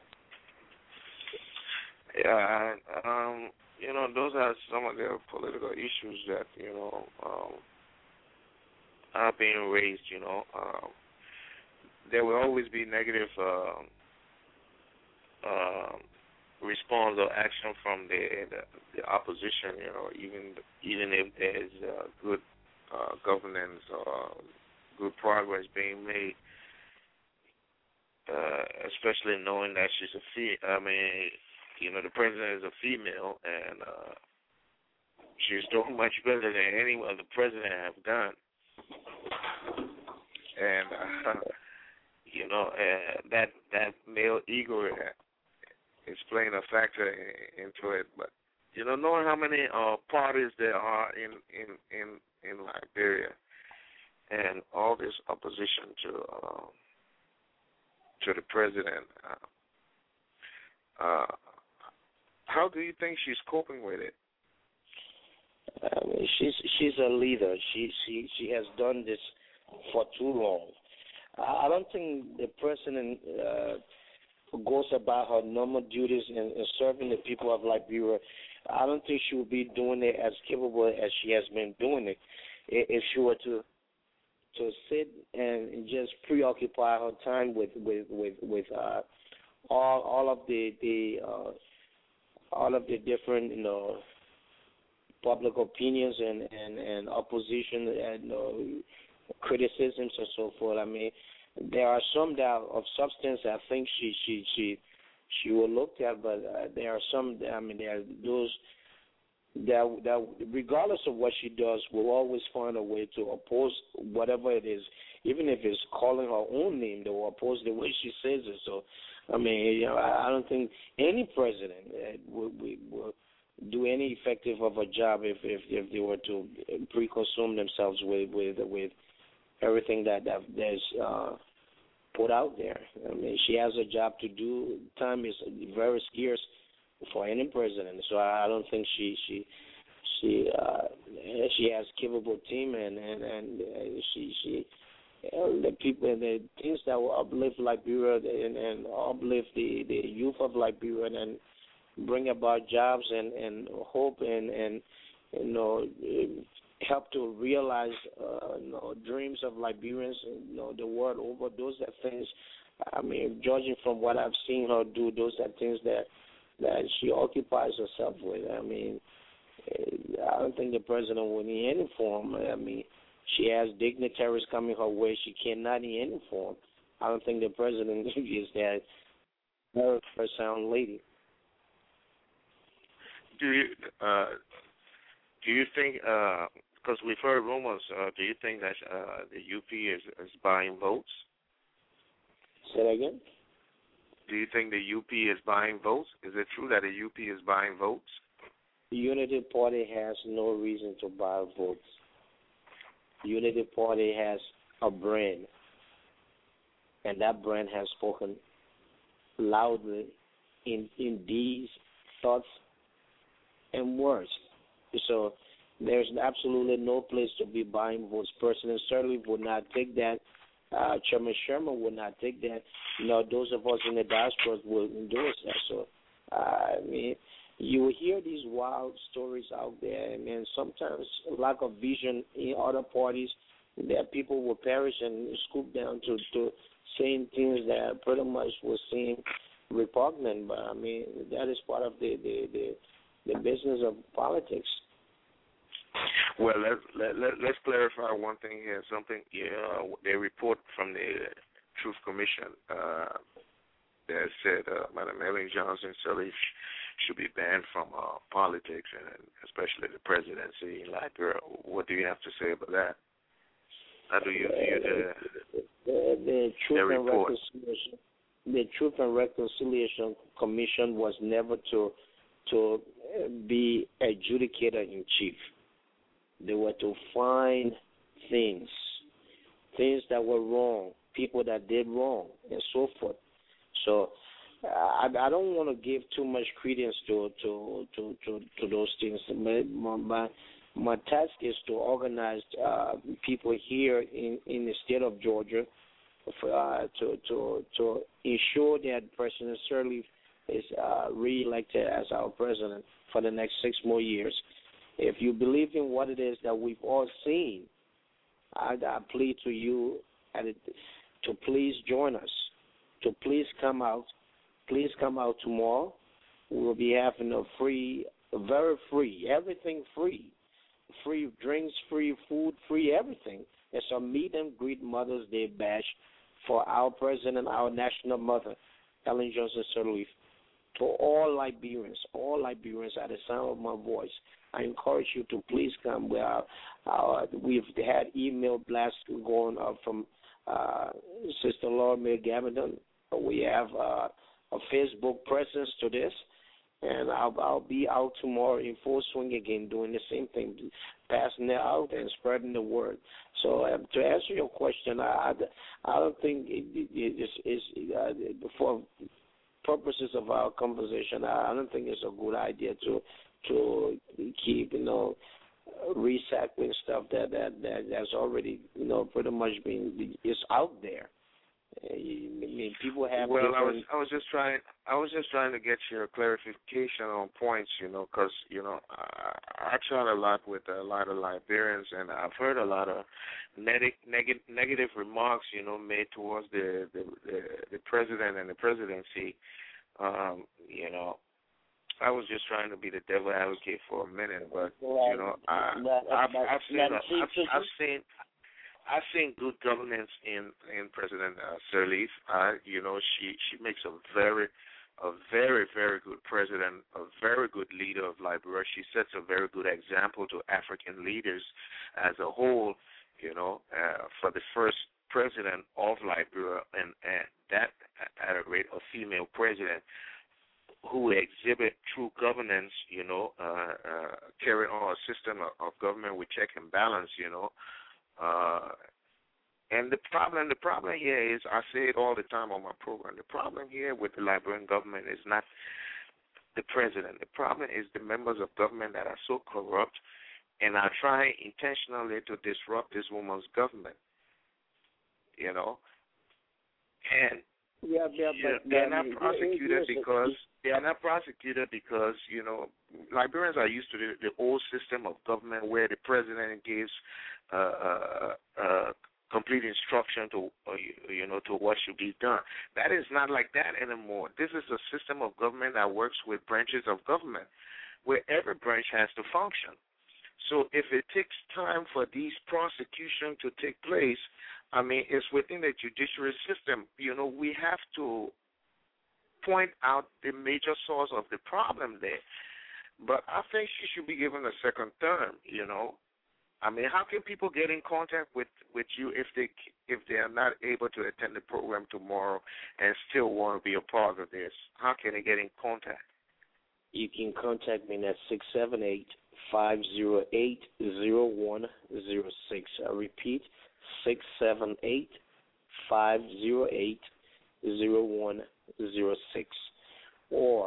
Yeah, um, you know, those are some of the political issues that you know um, are being raised. You know, um, there will always be negative um, um, response or action from the, the the opposition, you know, even even if there's uh, good uh, governance or good progress being made, uh, especially knowing that she's a fe- I mean, you know, the president is a female, and uh, she's doing much better than any other president have done, and uh, you know, uh, that that male ego is playing a factor in, into it, but you know, knowing how many uh, parties there are in, in, in, in Liberia, and all this opposition to uh, to the president, uh, uh, how do you think she's coping with it? I mean, she's she's a leader. She she she has done this for too long. I don't think the president Uh, goes about her normal duties and, and serving the people of Liberia. I don't think she would be doing it as capable as she has been doing it. If she were to to sit and just preoccupy her time with with with, with uh, all all of the the uh, all of the different you know public opinions and and, and opposition and you know, criticisms and so forth. I mean. There are some that of substance I think she she she she will look at, but uh, there are some. I mean, there are those that that regardless of what she does, will always find a way to oppose whatever it is, even if it's calling her own name. They will oppose the way she says it. So, I mean, you know, I, I don't think any president uh, would, would, would do any effective of a job if if, if they were to pre-consume themselves with with with. everything that, that that's uh, put out there. I mean, she has a job to do. Time is very scarce for any president, so I don't think she she she uh, she has capable team and and and uh, she she uh, the people and the things that will uplift Liberia and, and uplift the, the youth of Liberia and bring about jobs and, and hope and and you know. help to realize, uh, you know, dreams of Liberians, you know, the world over. Those are things. I mean, judging from what I've seen her do, those are things that that she occupies herself with. I mean, I don't think the president will need any form. I mean, she has dignitaries coming her way. She cannot in any form. I don't think the president is that very sound lady. Do you uh, do you think? Uh, Because we've heard rumors. Uh, do you think that uh, the U P is, is buying votes? Say that again? Do you think the U P is buying votes? Is it true that the U P is buying votes? The Unity Party has no reason to buy votes. The Unity Party has a brand, and that brand has spoken loudly in in deeds thoughts and words. So there's absolutely no place to be buying votes. President Sirleaf would not take that. Uh, Chairman Sherman would not take that. You know, those of us in the diaspora will endorse that. So, uh, I mean, you will hear these wild stories out there, and man, sometimes lack of vision in other parties, that people will perish and scoop down to, to saying things that pretty much will seem repugnant. But I mean, that is part of the the, the, the business of politics. Well, let, let, let, let's clarify one thing here. Something, yeah, they report from the Truth Commission uh, that said uh, Madam Ellen Johnson Sirleaf should be banned from uh, politics, and especially the presidency in Liberia. What do you have to say about that? How do you view the, the, the, Truth the and report? Reconciliation, the Truth and Reconciliation Commission was never to to be adjudicator in chief. They were to find things, things that were wrong, people that did wrong, and so forth. So I, I don't want to give too much credence to to to, to, to those things. My, my my task is to organize uh, people here in, in the state of Georgia for, uh, to to to ensure that President Sirleaf is uh, re-elected as our president for the next six more years. If you believe in what it is that we've all seen, I, I plead to you at it, to please join us, to please come out. Please come out tomorrow. We will be having a free, very free, everything free, free drinks, free food, free everything. It's a meet and greet Mother's Day bash for our president, our national mother, Ellen Johnson Sirleaf. To all Liberians, all Liberians at the sound of my voice, I encourage you to please come. We are, uh, we've had email blasts going up from uh, Sister Laura May Gavin. We have uh, a Facebook presence to this, and I'll, I'll be out tomorrow in full swing again doing the same thing, passing it out and spreading the word. So um, to answer your question, I, I don't think it, it, it's, it's uh, for purposes of our conversation, I don't think it's a good idea to to keep, you know, recycling stuff that that that that's already, you know, pretty much been is out there. I mean, people have. Well, different... I was I was just trying I was just trying to get your clarification on points, you know, because you know I, I chat a lot with a lot of Liberians, and I've heard a lot of neg- neg- negative remarks, you know, made towards the the, the, the president and the presidency. Um, you know, I was just trying to be the devil advocate for a minute, but you know, I, I've, I've seen I've, I've seen. I've seen good governance in in President uh, Sirleaf. Uh, you know, she she makes a very, a very very good president, a very good leader of Liberia. She sets a very good example to African leaders as a whole. You know, uh, for the first president of Liberia, and, and that at a rate, a female president who exhibit true governance. You know, uh, uh, carry on a system of, of government with check and balance. You know. Uh, and the problem, the problem here is, I say it all the time on my program, the problem here with the Liberian government is not the president. The problem is the members of government that are so corrupt and are trying intentionally to disrupt this woman's government, you know. And yeah, yeah, but they're yeah, not prosecuted because they are not prosecuted because, you know, Liberians are used to the, the old system of government where the president gives uh, uh, uh, complete instruction to, uh, you, you know, to what should be done. That is not like that anymore. This is a system of government that works with branches of government where every branch has to function. So if it takes time for these prosecutions to take place, I mean, it's within the judiciary system. You know, we have to point out the major source of the problem there. But I think she should be given a second term, you know. I mean, how can people get in contact with, with you if they if they are not able to attend the program tomorrow and still want to be a part of this? How can they get in contact? You can contact me at six seven eight, five zero eight, zero one zero six. I repeat, six seven eight, five zero eight, zero one zero six. Or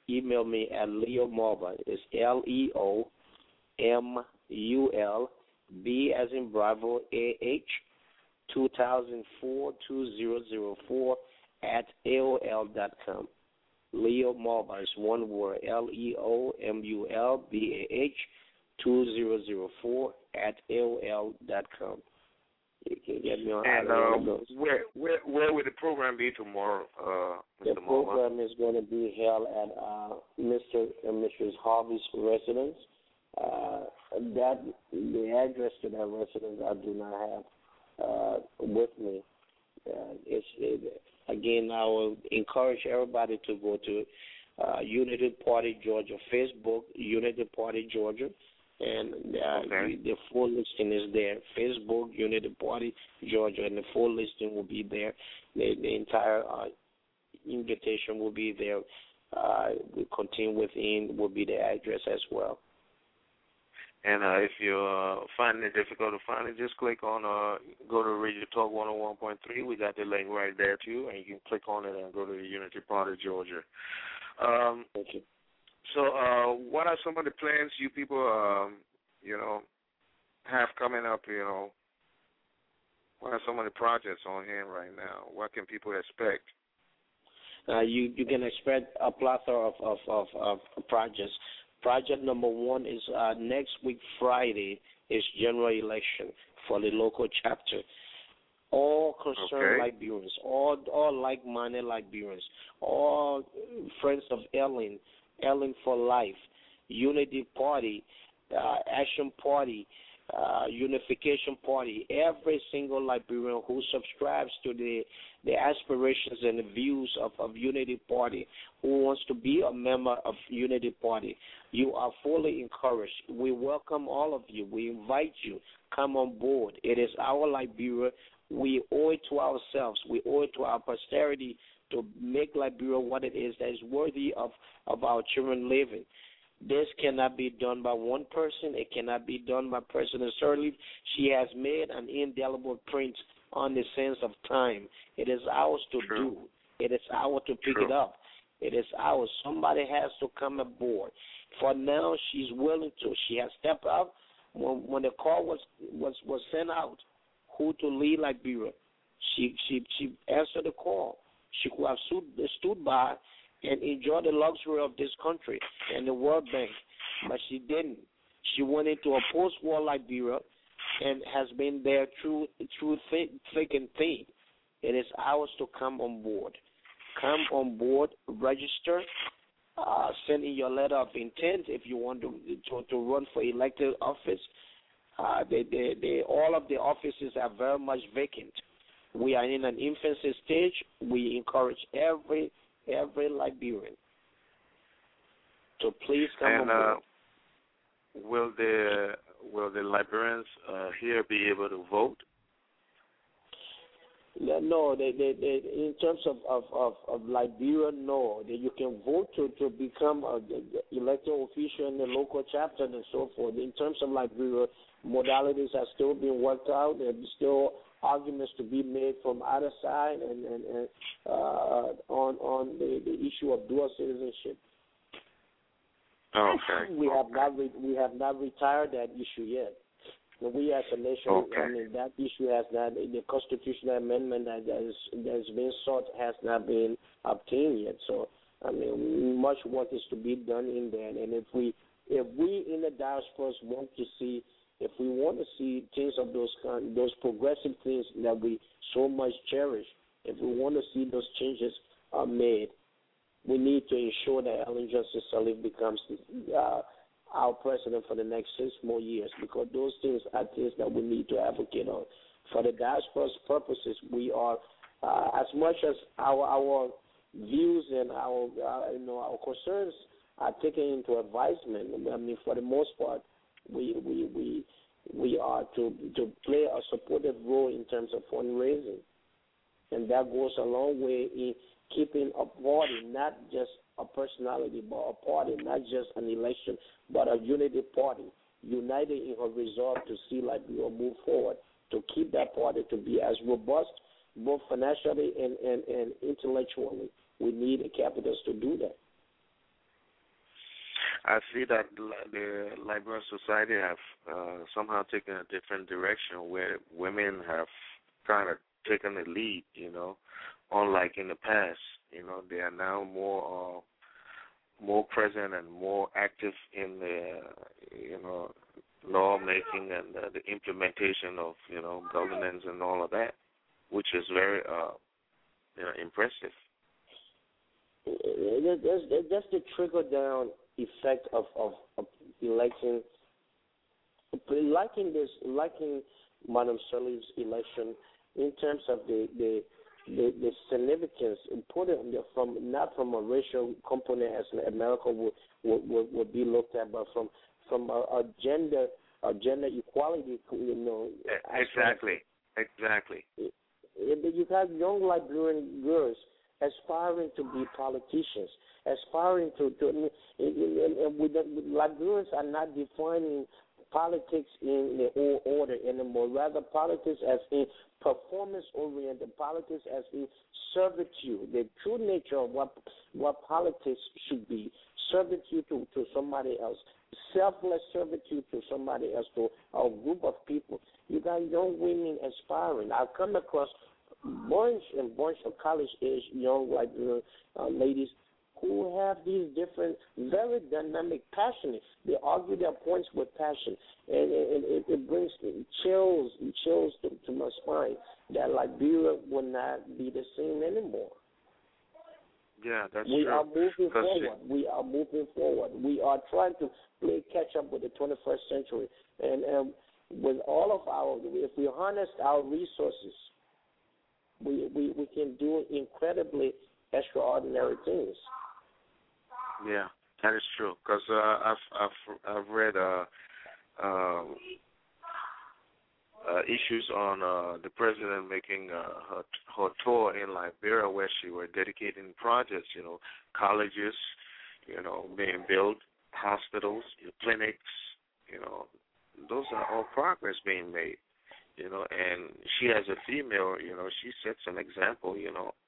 email me at Leo Mulber. It's L E O M U L B as in Bravo A H two thousand four two zero zero four at A O L dot com. Leo Mulber is one word, L E O M U L B A H two zero zero four at A O L dot com. You can get me on. And uh, where where where will the program be tomorrow, uh, Mister The program is going to be held at uh, Mister and Missus Harvey's residence. Uh, that the address to that residence I do not have uh, with me. Uh, it's it, again. I will encourage everybody to go to uh, Unity Party Georgia Facebook, Unity Party Georgia. And uh, okay. the full listing is there. Facebook, Unity Party, Georgia, and the full listing will be there. The, the entire uh, invitation will be there. Uh, we continue within will be the address as well. And uh, if you uh, find it difficult to find it, just click on, uh, go to Radio Talk one oh one point three. We got the link right there, too, and you can click on it and go to the Unity Party, Georgia. Um, Thank you. So, uh, what are some of the plans you people, um, you know, have coming up? You know, what are some of the projects on hand right now? What can people expect? Uh, you you can expect a plethora of of, of, of projects. Project number one is uh, next week Friday is general election for the local chapter. All concerned okay. Liberians, all all like-minded Liberians, all friends of Ellen. Ellen for Life, Unity Party, uh, Action Party, uh, Unification Party, every single Liberian who subscribes to the the aspirations and the views of, of Unity Party, who wants to be a member of Unity Party, you are fully encouraged. We welcome all of you. We invite you. Come on board. It is our Liberia. We owe it to ourselves. We owe it to our posterity to make Liberia what it is that is worthy of, of our children living. This cannot be done by one person. It cannot be done by President Sirleaf. She has made an indelible print on the sense of time. It is ours to True. do. It is ours to pick True. it up. It is ours. Somebody has to come aboard. For now, she's willing to. She has stepped up. When, when the call was, was, was sent out, who to lead Liberia, she, she, she answered the call. She could have stood, stood by and enjoyed the luxury of this country and the World Bank, but she didn't. She went into a post-war Liberia and has been there through through thick, thick and thin. It is ours to come on board. Come on board, register, uh, send in your letter of intent if you want to to, to run for elected office. Uh, they, they, they, all of the offices are very much vacant. We are in an infancy stage. We encourage every every Liberian to please come and, on board. Uh, will the will the Liberians uh, here be able to vote? No, they, they, they, in terms of, of, of, of Liberia, no. They, you can vote to, to become an elected official in the local chapter and so forth. In terms of Liberia, modalities are still being worked out. There's still arguments to be made from either side and, and, and uh, on on the, the issue of dual citizenship. Okay. We have okay. not re- we have not retired that issue yet. But we as a nation, okay. I mean, that issue has not, the constitutional amendment that has that's been sought has not been obtained yet. So, I mean, much work is to be done in there. And if we if we in the diaspora want to see, if we want to see things of those kind, those progressive things that we so much cherish, if we want to see those changes are made, we need to ensure that Ellen Johnson Sirleaf becomes uh, our president for the next six more years, because those things are things that we need to advocate on. For the diaspora's purposes, we are, uh, as much as our our views and our uh, you know our concerns are taken into advisement. I mean, for the most part, we we we we are to to play a supportive role in terms of fundraising, and that goes a long way in keeping a party, not just a personality, but a party, not just an election, but a unity party, united in her resolve to see Liberia move forward, to keep that party to be as robust, both financially and, and, and intellectually. We need the capitals to do that. I see that li- the Liberian society have uh, somehow taken a different direction where women have kind of taken the lead, you know, unlike in the past. You know, they are now more uh, more present and more active in the, you know, lawmaking and uh, the implementation of, you know, governance and all of that, which is very, uh, you know, impressive. That's, that's the trickle down effect of, of, of election. Liking this, liking Madam Sirleaf's election in terms of the the, the, the significance, important from not from a racial component as America would would, would, would be looked at, but from from a, a gender a gender equality, you know. Exactly, exactly. It, it, you have young Liberian girls aspiring to be politicians, aspiring to, to and, and, and with the, Liberians are not defining politics in the old order anymore. Rather, politics as a performance-oriented, politics as a servitude. The true nature of what what politics should be: servitude to, to somebody else, selfless servitude to somebody else, to a group of people. You got young women aspiring. I've come across bunch and bunch of college-age young like uh, ladies who have these different, very dynamic, passionate. They argue their points with passion, and it, it, it brings chills, chills to, to my spine. That Liberia will not be the same anymore. Yeah, that's we true. We are moving forward. It... We are moving forward. We are trying to play catch up with the twenty-first century, and um, with all of our, if we harness our resources, we, we, we can do incredibly extraordinary things. Yeah, that is true. Because uh, I've I've I've read uh, um, uh, issues on uh, the president making uh, her, her tour in Liberia, where she were dedicating projects. You know, colleges, you know, being built, hospitals, clinics. You know, those are all progress being made. You know, and she as a female, you know, she sets an example, you know,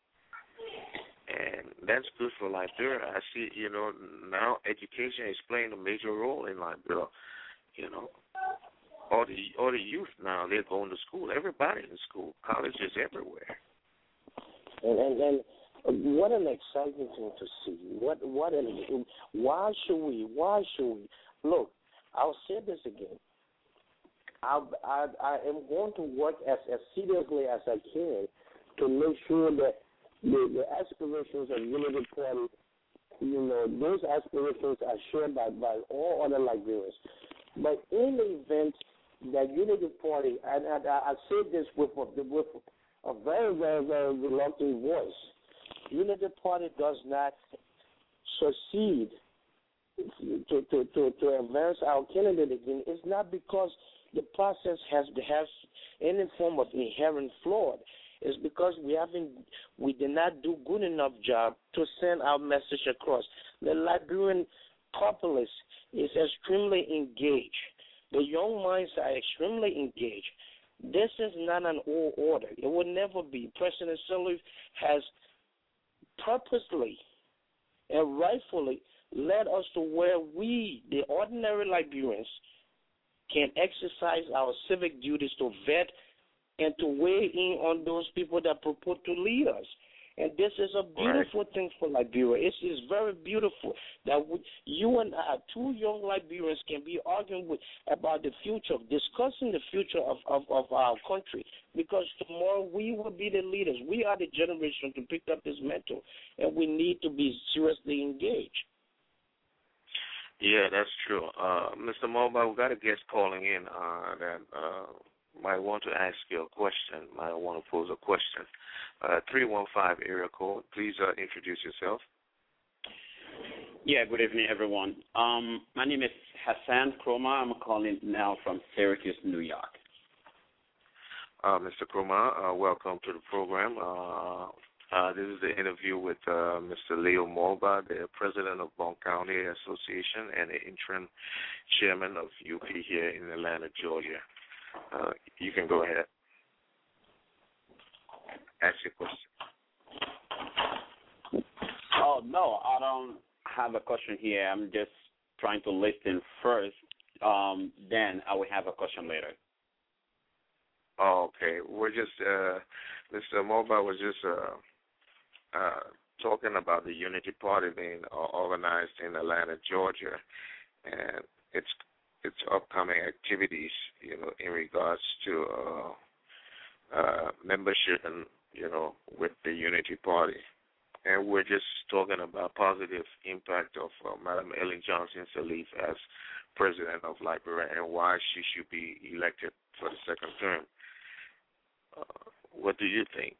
and that's good for Liberia. I see, you know, now education is playing a major role in Liberia. You know, all the all the youth now, they're going to school. Everybody in school, colleges everywhere. And and, and what an exciting thing to see. What what an why should we? Why should we? Look, I'll say this again. I, I, I am going to work as assiduously as I can to make sure that the, the aspirations of Unity Party, you know, those aspirations are shared by, by all other Liberians. But in the event that Unity Party, and, and I, I say this with a, with a very, very, very reluctant voice, Unity Party does not succeed to, to, to, to advance our candidate again. It's not because the process has has any form of inherent flaw. It's because we haven't, we did not do good enough job to send our message across. The Liberian populace is extremely engaged. The young minds are extremely engaged. This is not an old order. It will never be. President Sirleaf has purposely and rightfully led us to where we, the ordinary Liberians, can exercise our civic duties to vet and to weigh in on those people that purport to lead us. And this is a beautiful right. thing for Liberia. It is very beautiful that we, you and I, two young Liberians, can be arguing with, about the future, discussing the future of, of, of our country. Because tomorrow we will be the leaders. We are the generation to pick up this mantle, and we need to be seriously engaged. Yeah, that's true. Uh, Mister Mobile, we've got a guest calling in uh, that uh, might want to ask you a question, might want to pose a question. Uh, three one five area code. Please uh, introduce yourself. Yeah, good evening, everyone. Um, my name is Hassan Kroma. I'm calling now from Syracuse, New York. Uh, Mister Kroma, uh, welcome to the program. Uh, Uh, this is the interview with uh, Mister Leo Molba, the president of Bond County Association and the interim chairman of U P here in Atlanta, Georgia. Uh, you can go ahead. Ask your question. Oh, no, I don't have a question here. I'm just trying to listen first. Um, then I will have a question later. Oh, okay. We're just, uh, Mister Mobile was just uh, uh, talking about the Unity Party being uh, organized in Atlanta, Georgia, and its its upcoming activities, you know, in regards to uh, uh, membership and, you know, with the Unity Party. And we're just talking about positive impact of uh, Madam Ellen Johnson Sirleaf as president of Liberia and why she should be elected for the second term. Uh, what do you think?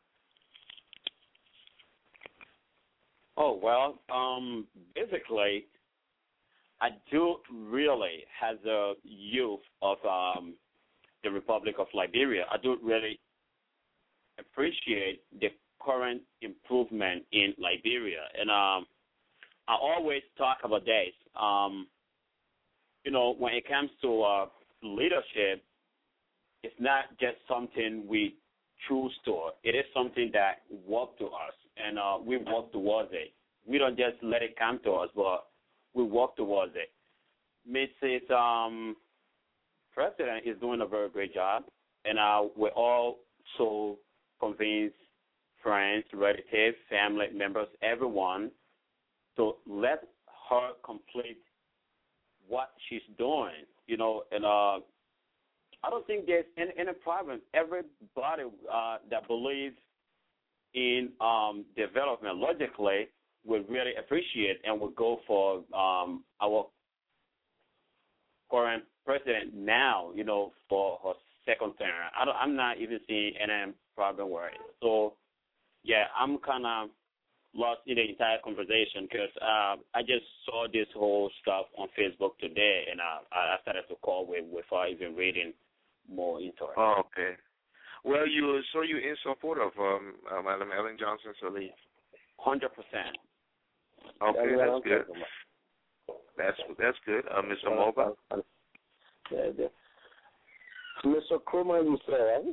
Oh, well, um, basically, I do really, as a youth of um, the Republic of Liberia, I do really appreciate the current improvement in Liberia. And um, I always talk about this. Um, you know, when it comes to uh, leadership, it's not just something we choose to. It is something that works to us, and uh, we work towards it. We don't just let it come to us, but we work towards it. Missus Um, President is doing a very great job, and uh, we're all so convinced, friends, relatives, family members, everyone, to let her complete what she's doing, you know, and uh, I don't think there's any, any problem. Everybody uh, that believes in um, development logically would really appreciate and would go for um, our current president now, you know, for her second term. I don't, I'm not even seeing any problem with it. So, yeah, I'm kind of lost in the entire conversation because uh, I just saw this whole stuff on Facebook today, and uh, I started to call with without even reading more into it. Oh, okay. Well, you so you in support of um, uh, Madam Ellen Johnson Sirleaf? Hundred percent. Okay, that's good. That's that's good. Uh, Mister Mobile. Yeah, yeah. Mister Krumah, you say, right?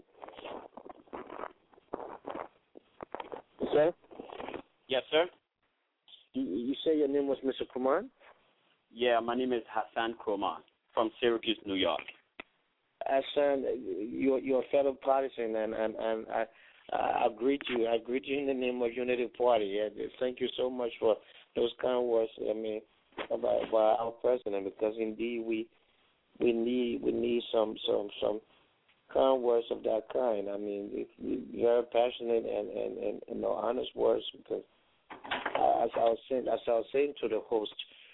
Sir? Yes, sir. You, you say your name was Mister Krumah? Yeah, my name is Hassan Krumah from Syracuse, New York. Hassan, you're, you're a fellow partisan, and, and, and I, I greet you. I greet you in the name of Unity Party. Yeah, thank you so much for those kind words. I mean, about, about our president, because indeed we we need we need some some some kind words of that kind. I mean, if we very passionate and and and, and no honest words, because uh, as I was saying, as I was saying to the host,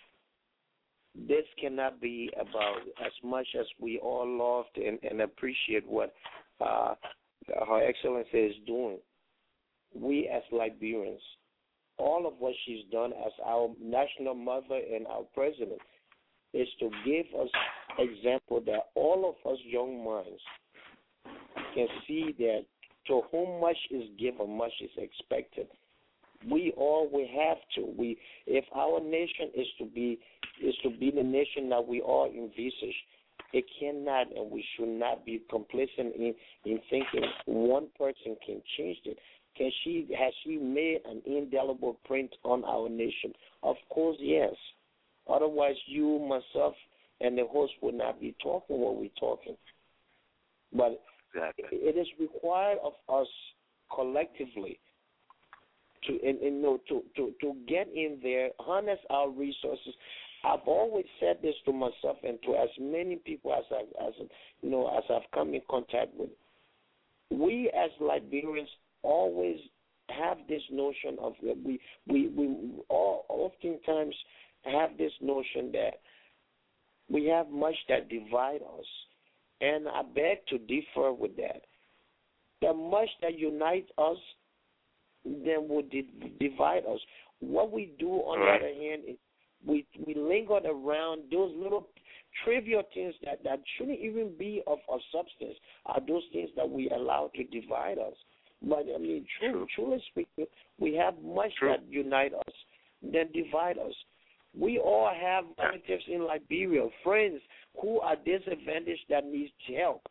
this cannot be about as much as we all love and, and appreciate what uh, Her Excellency is doing. We as Liberians, all of what she's done as our national mother and our president is to give us example that all of us young minds can see that to whom much is given, much is expected. We all will have to. We, if our nation is to be is to be the nation that we all envisage, it cannot and we should not be complacent in, in thinking one person can change it. Can she has she made an indelible print on our nation? Of course, yes. Otherwise, you, myself, and the host would not be talking what we're talking. But exactly. it is required of us collectively to, and, and, you know, to, to, to get in there, harness our resources. I've always said this to myself and to as many people as I, as you know, as I've come in contact with. We as Liberians always have this notion of we we we all oftentimes have this notion that we have much that divide us, and I beg to differ with that. The much that unites us, then will di- divide us. What we do, on the other hand, is we we lingered around those little trivial things that, that shouldn't even be of, of substance, are those things that we allow to divide us. But, I mean, true, truly speaking, we have much True. that unite us than divide us. We all have relatives in Liberia, friends who are disadvantaged that need help.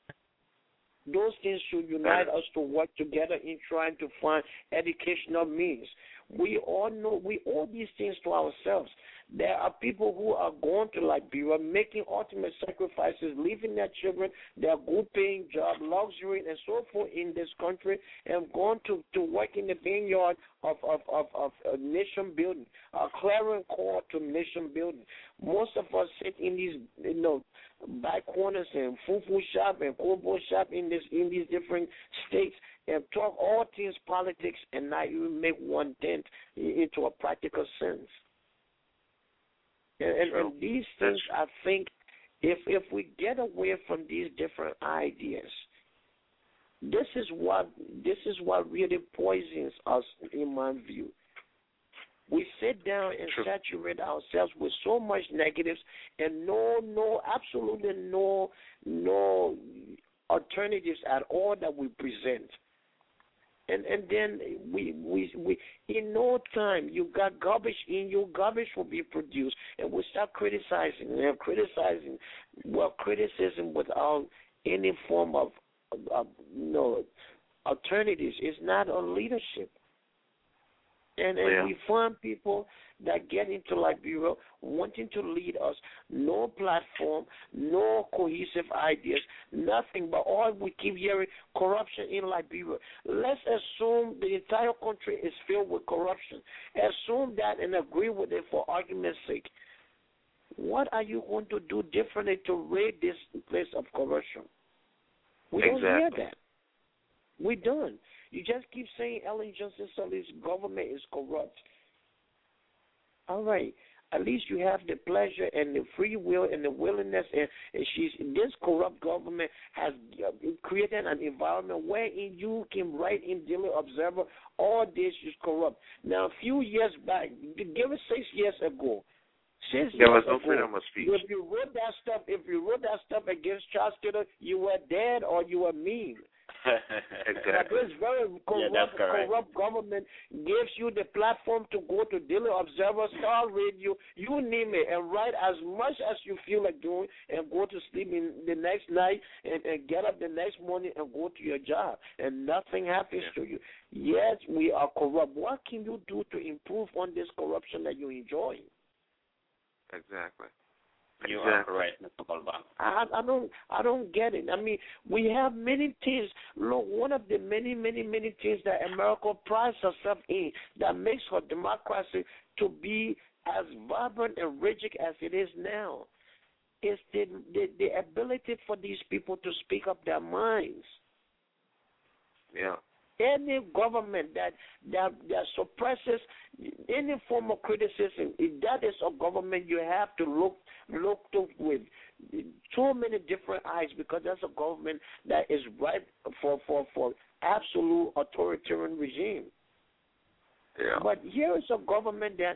Those things should unite us to work together in trying to find educational means. We all know, we owe these things to ourselves. There are people who are going to Liberia, making ultimate sacrifices, leaving their children, their good-paying job, luxury, and so forth in this country, and going to, to work in the vineyard of of of, of uh, nation building, a clarion call to nation building. Most of us sit in these, you know, back corners and fufu shop and kobo shop in this in these different states and talk all things politics and not even make one dent into a practical sense. And, and, and these things, I think, if if we get away from these different ideas, this is what this is what really poisons us, in my view. We sit down and True. saturate ourselves with so much negatives and no, no, absolutely no, no alternatives at all that we present. And and then we we we in no time you got garbage in you, garbage will be produced, and we start criticizing and criticizing. Well, criticism without any form of, of you know, alternatives is not on leadership. And, and yeah. we find people that get into Liberia wanting to lead us, no platform, no cohesive ideas, nothing, but all we keep hearing, corruption in Liberia. Let's assume the entire country is filled with corruption. Assume that and agree with it for argument's sake. What are you going to do differently to rid this place of corruption? We exactly. don't hear that. We're done. You just keep saying Ellen Johnson Sirleaf's government is corrupt. All right. At least you have the pleasure and the free will and the willingness. And, and she's this corrupt government has created an environment wherein you can write in Daily Observer, all this is corrupt. Now, a few years back, give it six years ago, Six there was years no ago, freedom of speech. If you wrote that stuff, if you wrote that stuff against Charles Taylor, you were dead or you were mean. Exactly. But this very corrupt, yeah, corrupt government gives you the platform to go to Daily Observer, Star Radio, you name it, and write as much as you feel like doing, and go to sleep in the next night, and, and get up the next morning and go to your job, and nothing happens yeah. to you. Yes, we are corrupt. What can you do to improve on this corruption that you enjoy? Exactly. You exactly. are right, Mister Balban. I, I don't, I don't get it. I mean, we have many things. Look, one of the many, many, many things that America prides herself in that makes her democracy to be as vibrant and rigid as it is now is the, the the ability for these people to speak up their minds. Yeah. Any government that, that that suppresses any form of criticism, if that is a government you have to look look to with so many different eyes, because that's a government that is ripe for, for, for absolute authoritarian regime. Yeah. But here is a government that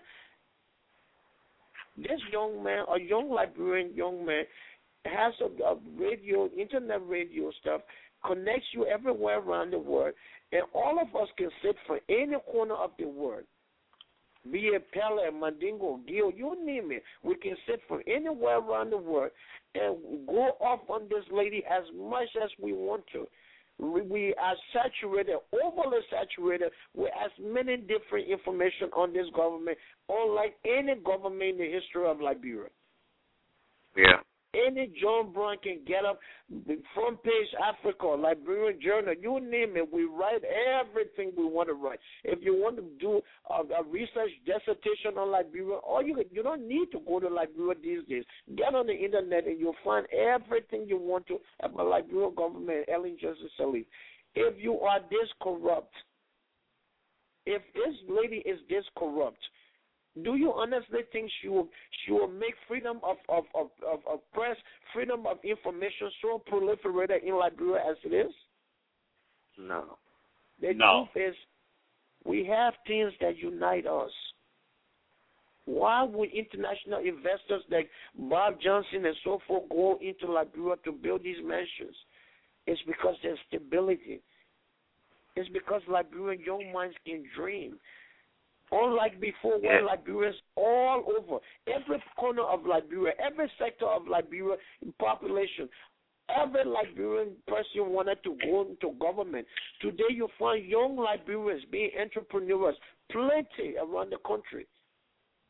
this young man, a young Liberian young man, has a, a radio, internet radio stuff, connects you everywhere around the world, and all of us can sit from any corner of the world, be it Pele, Mandingo, Gil, you name it. We can sit from anywhere around the world and go off on this lady as much as we want to. We, we are saturated, overly saturated with as many different information on this government, unlike any government in the history of Liberia. Yeah. Any John Brown can get up, front page Africa, Liberian Journal, you name it. We write everything we want to write. If you want to do a, a research dissertation on Liberia, all you you don't need to go to Liberia these days. Get on the internet and you'll find everything you want to about Liberian government, Ellen Johnson Sirleaf. If you are this corrupt, if this lady is this corrupt, do you honestly think she will she will make freedom of, of, of, of, of press, freedom of information so proliferated in Liberia as it is? No. The no. truth is, we have things that unite us. Why would international investors like Bob Johnson and so forth go into Liberia to build these mansions? It's because there's stability. It's because Liberian young minds can dream. Unlike before, where yeah. Liberians all over, every corner of Liberia, every sector of Liberia population, every Liberian person wanted to go into government. Today you find young Liberians being entrepreneurs, plenty around the country.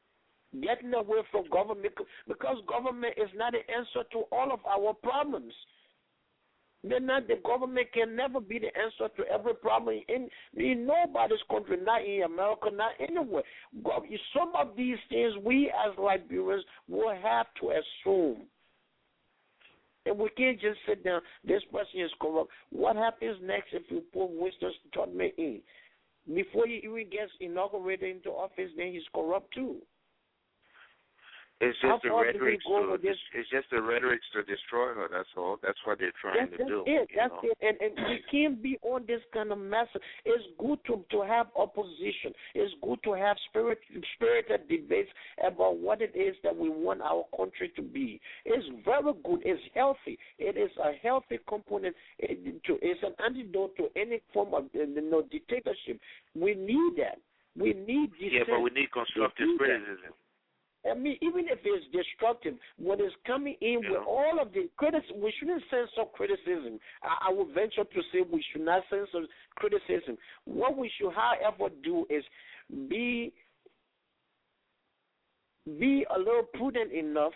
getting away from government, because government is not the answer to all of our problems. They're not, the government can never be the answer to every problem in, in nobody's country, not in America, not anywhere. Some of these things we as Liberians will have to assume. And we can't just sit down, this person is corrupt. What happens next if you put Winston Tubman in? Before he even gets inaugurated into office, then he's corrupt too. It's just the rhetoric to this? it's just the rhetoric to destroy her. That's all. That's what they're trying that's, to do. It. That's know? it. And and we can't be on this kind of mess. It's good to to have opposition. It's good to have spirit spirited debates about what it is that we want our country to be. It's very good. It's healthy. It is a healthy component. It, to, it's an antidote to any form of you know, dictatorship. We need that. We need yeah, but we need constructive criticism. I mean, even if it's destructive, when it's coming in yeah. with all of the criticism, we shouldn't censor criticism. I, I would venture to say we should not censor criticism. What we should, however, do is be be a little prudent enough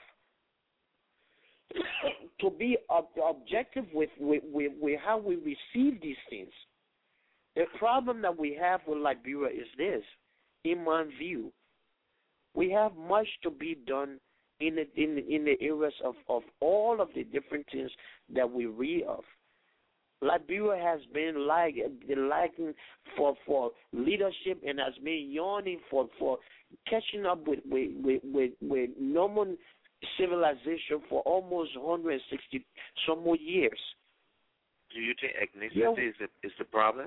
to be ob- objective with, with, with, with how we receive these things. The problem that we have with Liberia is this, in my view. We have much to be done in the, in the, in the areas of, of all of the different things that we read of. Liberia has been like lacking for, for leadership and has been yawning for, for catching up with with, with, with with normal civilization for almost one hundred sixty some more years. Do you think ethnicity yeah. is, the, is the problem?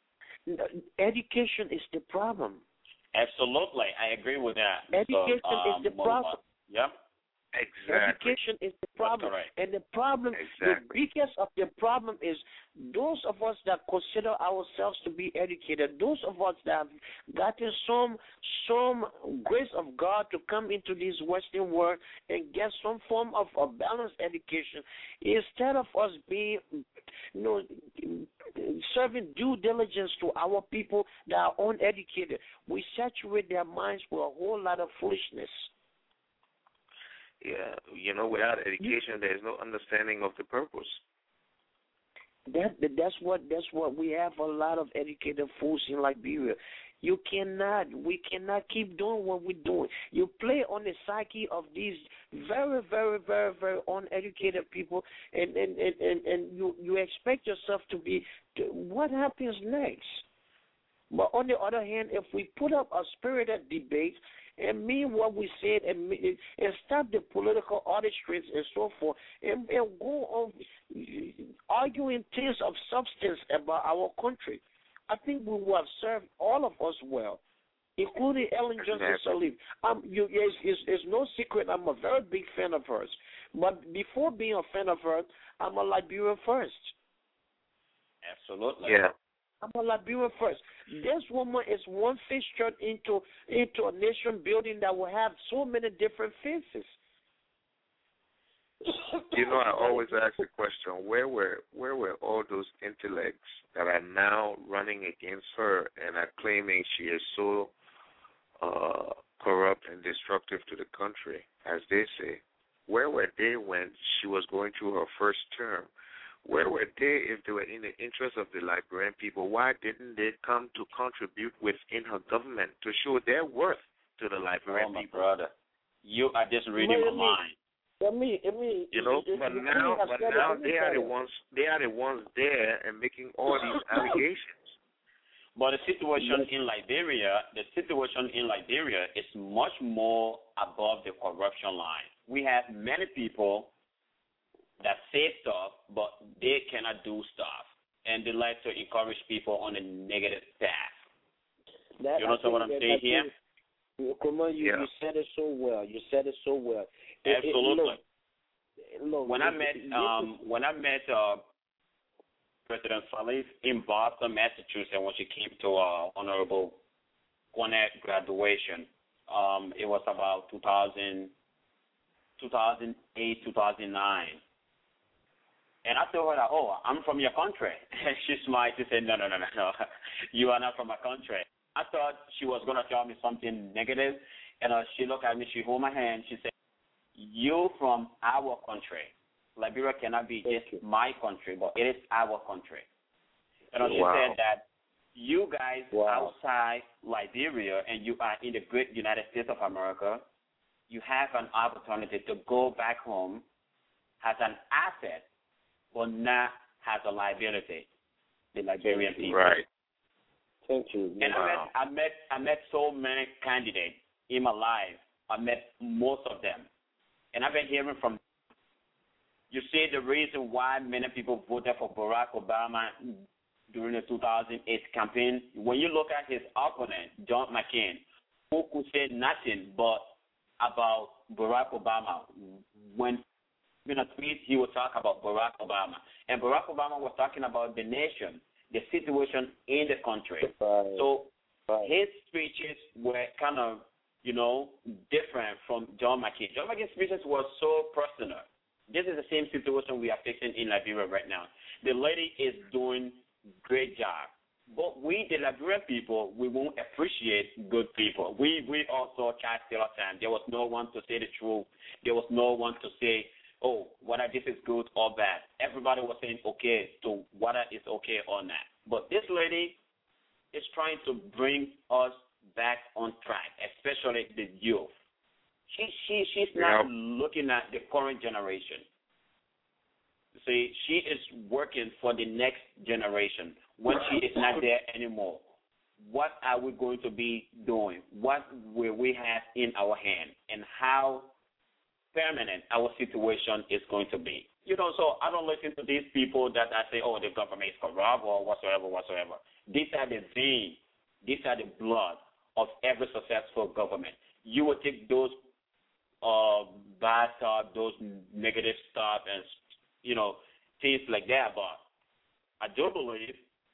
Education is the problem. Absolutely, I agree with that. Education so, um, is the problem. Yep. Exactly. Education is the problem. And the problem, exactly. the biggest of the problem is those of us that consider ourselves to be educated, those of us that have gotten some some grace of God to come into this Western world and get some form of a balanced education, instead of us being, you know, serving due diligence to our people that are uneducated, we saturate their minds with a whole lot of foolishness. Yeah, you know, without education, there is no understanding of the purpose. That that's what that's what we have a lot of educated fools in Liberia. You cannot, we cannot keep doing what we're doing. You play on the psyche of these very, very, very, very uneducated people, and and, and, and, and you, you expect yourself to be. What happens next? But on the other hand, if we put up a spirited debate and mean what we said and, and stop the political artistries and so forth and, and go on arguing things of substance about our country, I think we will have served all of us well, including Ellen Johnson Sirleaf. Um, you, it's, it's, it's no secret I'm a very big fan of hers. But before being a fan of hers, I'm a Liberian first. Absolutely. Yeah. I'm a Liberian first. This woman is one fixture into into a nation building that will have so many different faces. You know, I always ask the question: Where were where were all those intellects that are now running against her and are claiming she is so uh, corrupt and destructive to the country, as they say? Where were they when she was going through her first term? Where were they if they were in the interest of the Liberian people? Why didn't they come to contribute within her government to show their worth to the Liberian oh, my people? brother, you are just reading my mind. I mean, I mean, you know, but now, but now they are the ones, they are the ones there and making all these allegations. But the situation in Liberia, the situation in Liberia is much more above the corruption line. We have many people that say stuff, but they cannot do stuff, and they like to encourage people on a negative path. That, you know what I'm saying here? Come on, you, yeah. you said it so well. You said it so well. Absolutely. It, it, look, look, when, I met, um, when I met uh, President Sirleaf in Boston, Massachusetts, when she came to uh, Honorable Gwinnett graduation, um, it was about two thousand, two thousand eight, two thousand nine. And I told her that, oh, I'm from your country. And she smiled. She said, no, no, no, no, no. You are not from my country. I thought she was going to tell me something negative. And uh, she looked at me, she hold my hand, she said, you from our country. Liberia cannot be just my country, but it is our country. And uh, she Wow. said that you guys Wow. outside Liberia and you are in the great United States of America, you have an opportunity to go back home as an asset, but not as a liability, the Liberian people. Right. Thank you. And Wow. I met, I met, I met so many candidates in my life. I met most of them, and I've been hearing from. You see, the reason why many people voted for Barack Obama during the two thousand eight campaign, when you look at his opponent, John McCain, who could say nothing but about Barack Obama. When in a tweet, he would talk about Barack Obama. And Barack Obama was talking about the nation, the situation in the country. Right. So right. his speeches were kind of, you know, different from John McCain. John McCain's speeches were so personal. This is the same situation we are facing in Liberia right now. The lady is doing great job. But we, the Liberian people, we won't appreciate good people. We we also Charles Taylor time. There was no one to say the truth. There was no one to say, oh, whether this is good or bad. Everybody was saying okay to whether it's okay or not. But this lady is trying to bring us back on track, especially the youth. She she she's not Yep. looking at the current generation. See, she is working for the next generation. When she is not there anymore, what are we going to be doing? What will we have in our hand, and how permanent our situation is going to be? You know, so I don't listen to these people that I say, oh, the government is corrupt or whatsoever, whatsoever. These are the veins, these are the blood of every successful government. You will take those uh, bad stuff, those negative stuff, and, you know, things like that. But I do believe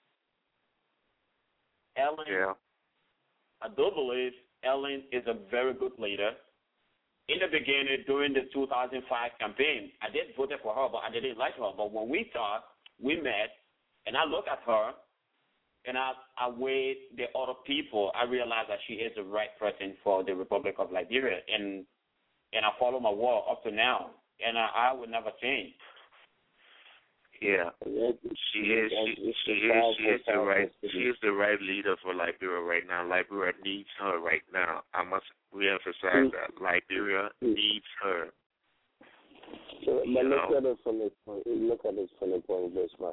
Ellen, Yeah. I do believe Ellen is a very good leader. In the beginning, during the two thousand five campaign, I did vote for her, but I didn't like her. But when we talked, we met, and I looked at her, and I, I weighed the other people. I realized that she is the right person for the Republic of Liberia, and and I follow my word up to now, and I, I would never change. Yeah, she is. She, she is. She is the right. She is the right leader for Liberia right now. Liberia needs her right now. I must reemphasize that Liberia needs her. So, You but look know. at it from this point. Look at it from the point of this, man.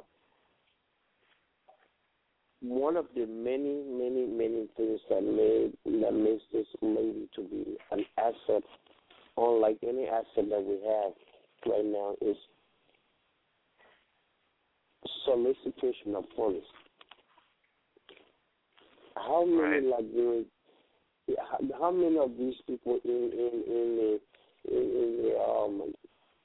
One of the many, many, many things that made that makes this lady to be an asset, unlike any asset that we have right now, is solicitation of funds. How many Right. Liberians? How, how many of these people in in in the in, in the um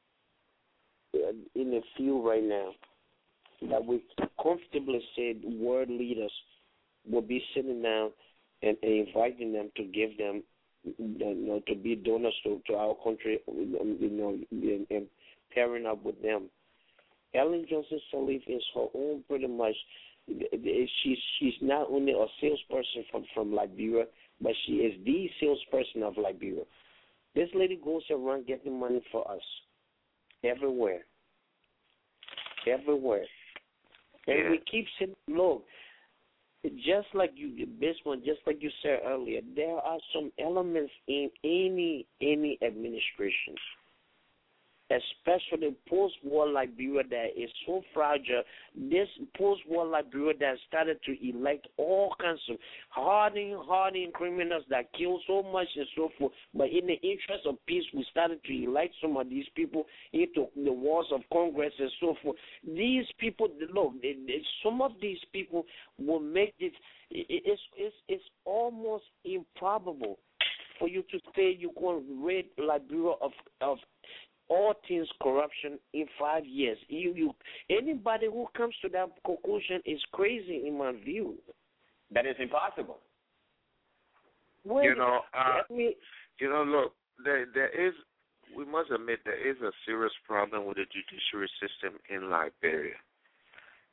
in the field right now that we comfortably said world leaders will be sitting down and, and inviting them to give them, you know, to be donors to, to our country, you know, and, and pairing up with them. Ellen Johnson Sirleaf is her own, pretty much. She's she's not only a salesperson from, from Liberia, but she is the salesperson of Liberia. This lady goes around getting money for us everywhere, everywhere, and Yeah. we keep saying, look, just like you, this one, just like you said earlier, there are some elements in any any administration, especially post-war Liberia that is so fragile. This post-war Liberia that started to elect all kinds of hardened, hardened criminals that kill so much and so forth. But in the interest of peace, we started to elect some of these people into the walls of Congress and so forth. These people, look, they, they, some of these people will make this. It, it's it's it's almost improbable for you to say you're going to rid Liberia of of all things corruption in five years. You, you, anybody who comes to that conclusion is crazy in my view. That is impossible. Well, You know, uh, I mean, you know, look, there there is. We must admit there is a serious problem with the judiciary system in Liberia.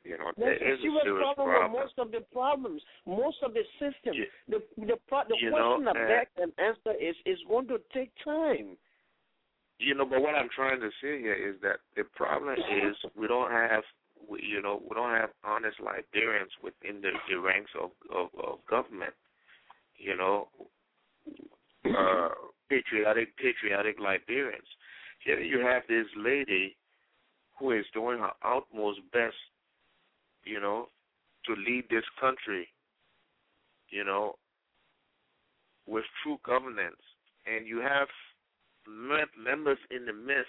You know, There's there a is a serious serious problem problem. with most of the problems, most of the system. You, the the pro, the you question know, of uh, back and answer is is going to take time. You know, but what I'm trying to say here is that the problem is we don't have, we, you know, we don't have honest Liberians within the, the ranks of, of, of government. You know, uh, patriotic, patriotic Liberians. Here you have this lady who is doing her utmost best, you know, to lead this country, you know, with true governance. And you have members in the midst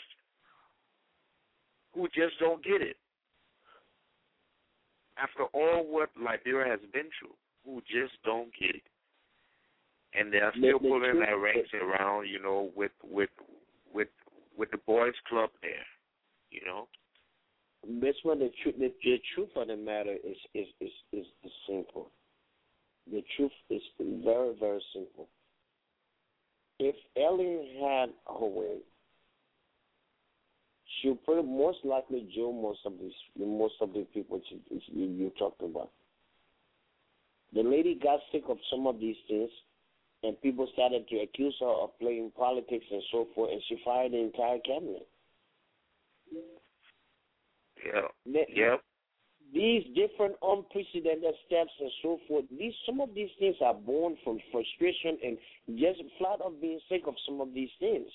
who just don't get it. After all what Liberia has been through, who just don't get it. And they are still the, the pulling truth, their ranks around, you know, with with with with the boys club there, you know. That's what the truth. The, the truth of the matter is is, is is is simple. The truth is very very simple. If Ellen had her way, she would pretty most likely jail most of these most of the people she, you, you talked about. The lady got sick of some of these things, and people started to accuse her of playing politics and so forth, and she fired the entire cabinet. Yeah. The, yep. These different unprecedented steps and so forth, these some of these things are born from frustration and just flat of being sick of some of these things.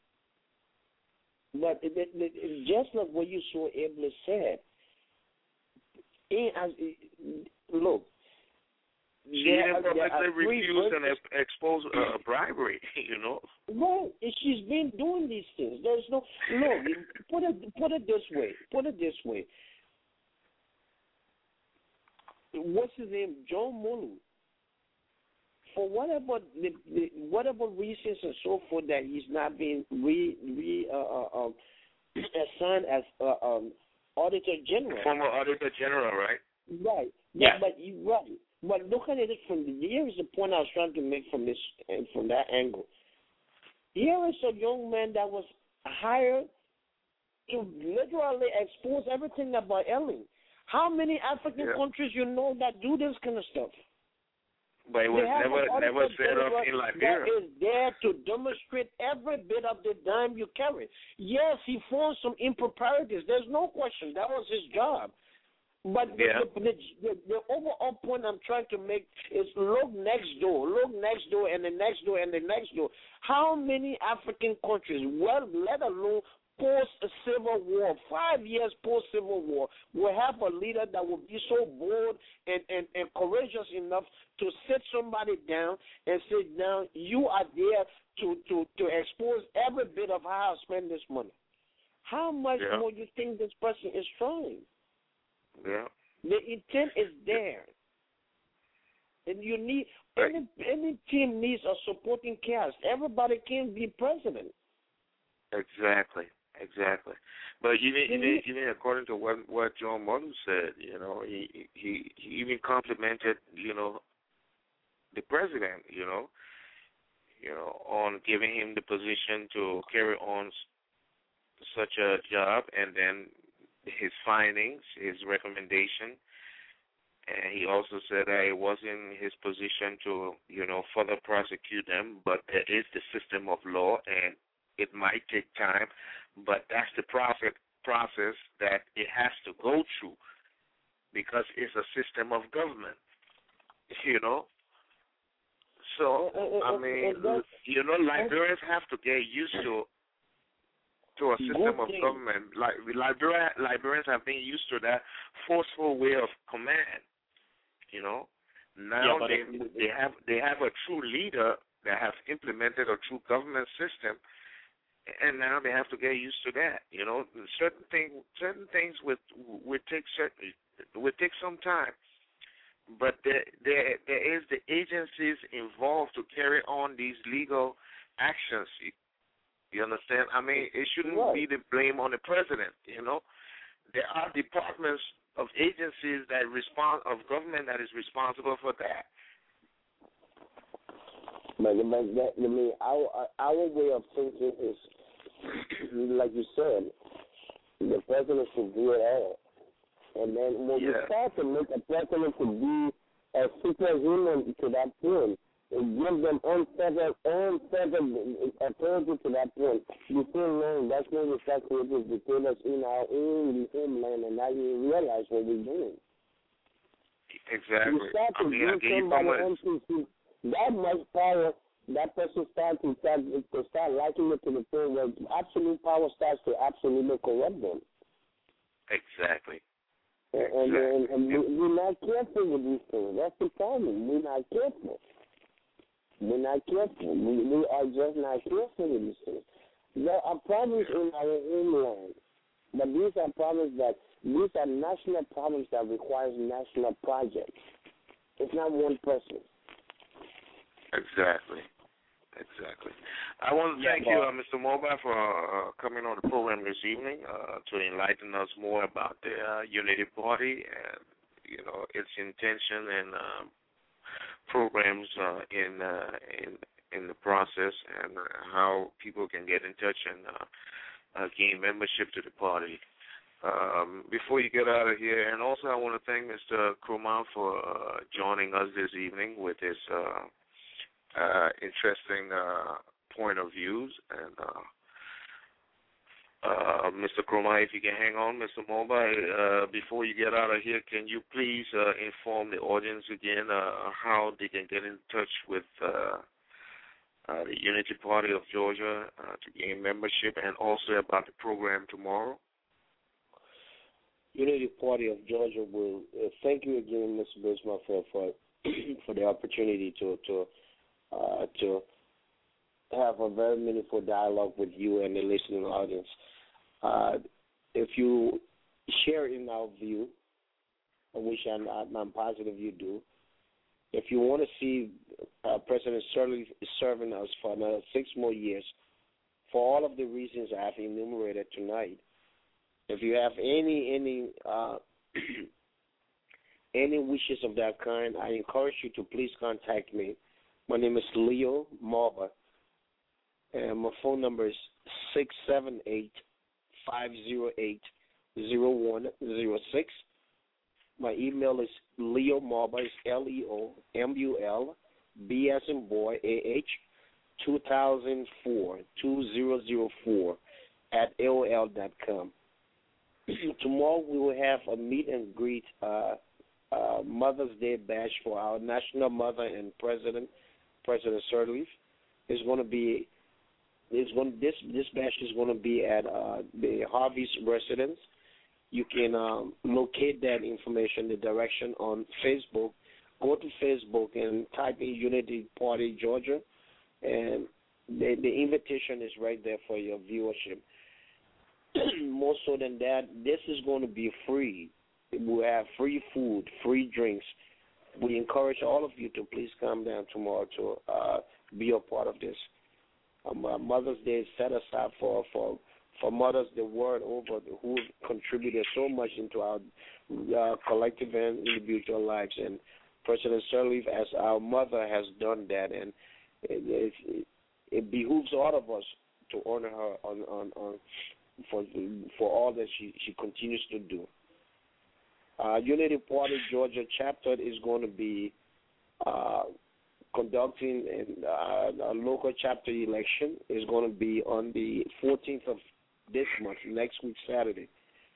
But it, it, it, just like what you so ably said, in, as, look, she there, didn't publicly refuse and verses, expose uh, bribery, you know. No, she's been doing these things. There's no look. Put it put it this way. Put it this way. What's his name? John Molu. For whatever the, the whatever reasons and so forth that he's not being re re uh, uh, um, assigned as uh, um, Auditor General. Former Auditor General, right? Right. Yeah. But, but you right. But looking at it from the here is the point I was trying to make from this from that angle. Here is a young man that was hired to literally expose everything about Ellen. How many African yeah. countries you know that do this kind of stuff? But it was never never set up in Liberia. That is there to demonstrate every bit of the dime you carry. Yes, he found some improprieties. There's no question. That was his job. But yeah. the, the, the, the overall point I'm trying to make is look next door, look next door, and the next door, and the next door. How many African countries, well, let alone post-Civil War, five years post-Civil War, will have a leader that will be so bold and, and, and courageous enough to sit somebody down and say, now you are there to, to, to expose every bit of how I spend this money. How much yeah. more you think this person is trying? Yeah. The intent is there. And you need, right. any, any team needs a supporting cast. Everybody can't be president. Exactly. Exactly, but even mm-hmm. even, even according to what what John Molu said, you know, he he he even complimented, you know, the president, you know, you know, on giving him the position to carry on such a job, and then his findings, his recommendation, and he also said that it wasn't his position to, you know, further prosecute them, but there is the system of law, and it might take time, but that's the profit process that it has to go through because it's a system of government, you know. So, I mean, you know, Liberians have to get used to to a system of government. Like Liberia, Liberians have been used to that forceful way of command, you know. Now yeah, they it, they have they have a true leader that has implemented a true government system. And now they have to get used to that. You know, certain thing, certain things would would take certain would take some time, but there there there is the agencies involved to carry on these legal actions. You, you understand? I mean, it shouldn't right. be the blame on the president. You know, there are departments of agencies that respond of government that is responsible for that. But, but that, I mean, our our way of thinking is, like you said, the president should do it all. And then when yeah. we start to make a president to be a superhuman to that point, it gives them unfettered, unfettered authority to that point. You feel learn that's when we start creating dictators in our own homeland, and now you realize what we're doing. Exactly. You start to I mean, I give somebody M P C that much power, that person starts to start, to start liking it to the point where absolute power starts to absolutely corrupt them. Exactly. And, exactly. and, and we, we're not careful with these things. That's the problem. We're not careful. We're not careful. We, we are just not careful with these things. There are problems in our homeland, but these are problems that, these are national problems that require national projects. It's not one person. Exactly. Exactly. I want to Yeah, thank Bob. you, uh, Mister Mobile, for uh, coming on the program this evening uh, to enlighten us more about the uh, Unity Party and, you know, its intention and um, programs uh, in uh, in in the process, and uh, how people can get in touch and uh, uh, gain membership to the party. Um, before you get out of here, and also I want to thank Mister Krumah for uh, joining us this evening with his uh, uh, interesting uh, point of views. And uh, uh, Mister Krumah, if you can hang on, Mister Mobile, uh, before you get out of here, can you please uh, inform the audience again uh, how they can get in touch with uh, uh, the Unity Party of Georgia uh, to gain membership, and also about the program tomorrow? Unity Party of Georgia will uh, thank you again, Mister Bismarck, for for, for the opportunity to to uh, to have a very meaningful dialogue with you and the listening audience. Uh, if you share in our view, which I'm, I'm positive you do, if you want to see uh, President Sirleaf serving us for another six more years, for all of the reasons I have enumerated tonight, if you have any any uh, any wishes of that kind, I encourage you to please contact me. My name is Leo Marber, and my phone number is six seven eight, five zero eight, zero one zero six. My email is Leo Marber, is L E O M U L, B as in boy, A H, two thousand four, two thousand four, at A O L dot com. Tomorrow we will have a meet and greet uh, uh, Mother's Day bash for our national mother and president, President Sirleaf. It's going to be, it's going this this bash is going to be at uh, the Harvey's residence. You can um, locate that information, the direction on Facebook. Go to Facebook and type in Unity Party Georgia, and the the invitation is right there for your viewership. More so than that, this is going to be free. We'll have free food, free drinks. We encourage all of you to please come down tomorrow to uh, be a part of this. Um, uh, Mother's Day is set aside for, for, for mothers the world over who contributed so much into our uh, collective and individual lives. And President Sirleaf, as our mother, has done that. And it, it, it behooves all of us to honor her on, on, on for for all that she, she continues to do. Uh, Unity Party Georgia chapter is going to be uh, conducting an, uh, a local chapter election. Is going to be on the fourteenth of this month, next week, Saturday.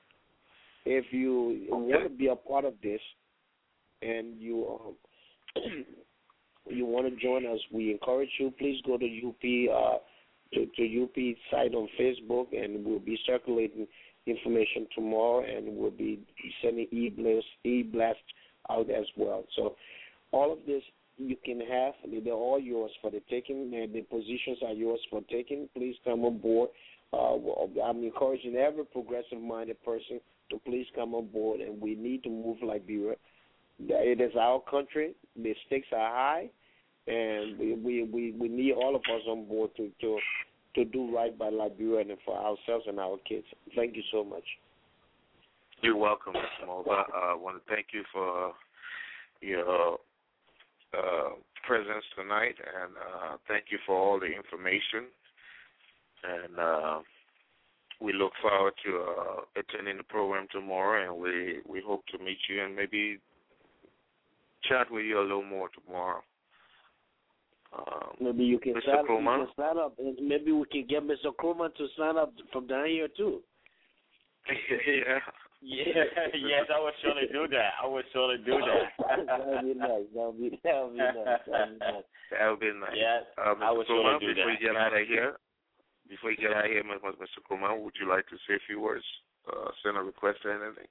If you want to be a part of this and you um, you want to join us, we encourage you, please go to U P uh, to, to U P site on Facebook, and we'll be circulating information tomorrow, and we'll be sending e-blast, e-blast out as well. So all of this you can have. They're all yours for the taking, and the positions are yours for taking. Please come on board. Uh, I'm encouraging every progressive-minded person to please come on board, and we need to move Liberia. It is our country. The stakes are high, and we, we, we, we need all of us on board to, to to do right by Liberia and for ourselves and our kids. Thank you so much. You're welcome, Mister Moba. I uh, want to thank you for your uh, presence tonight, and uh, thank you for all the information. And uh, we look forward to uh, attending the program tomorrow, and we, we hope to meet you and maybe chat with you a little more tomorrow. Um, maybe you can, Mister sign, you Krumah? can sign up, and maybe we can get Mister Krumah to sign up from down here too. yeah. Yeah, yes, I would surely do that. I would surely do that. That would be nice. That would be, that would be nice. That would be nice. That would be nice. Yes, uh, I would Mister surely Krumah, do before that. you get out of here, before you get out of here, Mister Krumah, would you like to say a few words, uh, send a request or anything?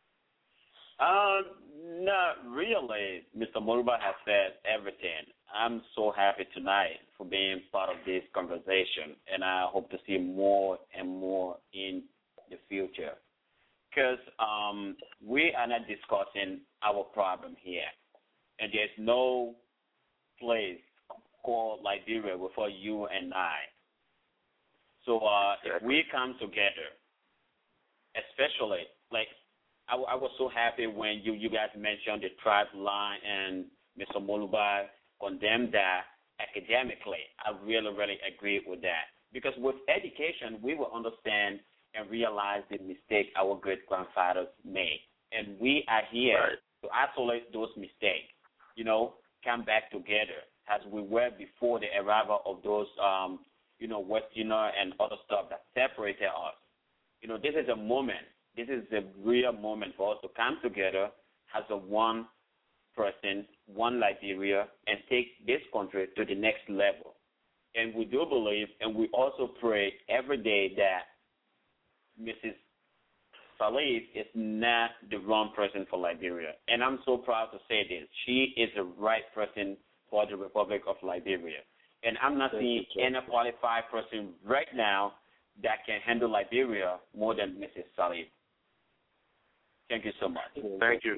Um, not really. Mister Moluba has said everything. I'm so happy tonight for being part of this conversation, and I hope to see more and more in the future. Because um, we are not discussing our problem here, and there's no place called Liberia before you and I. So uh, if we come together, especially, like, I, I was so happy when you, you guys mentioned the tribe line and Mister Moluba condemned that academically. I really, really agree with that. Because with education, we will understand and realize the mistake our great-grandfathers made. And we are here right. to isolate those mistakes, you know, come back together as we were before the arrival of those, um, you know, Westerner and other stuff that separated us. You know, this is a moment. This is a real moment for us to come together as a one person, one Liberia, and take this country to the next level. And we do believe, and we also pray every day that Missus Salif is not the wrong person for Liberia. And I'm so proud to say this. She is the right person for the Republic of Liberia. And I'm not seeing any qualified person right now that can handle Liberia more than Missus Salif. Thank you so much. Thank you.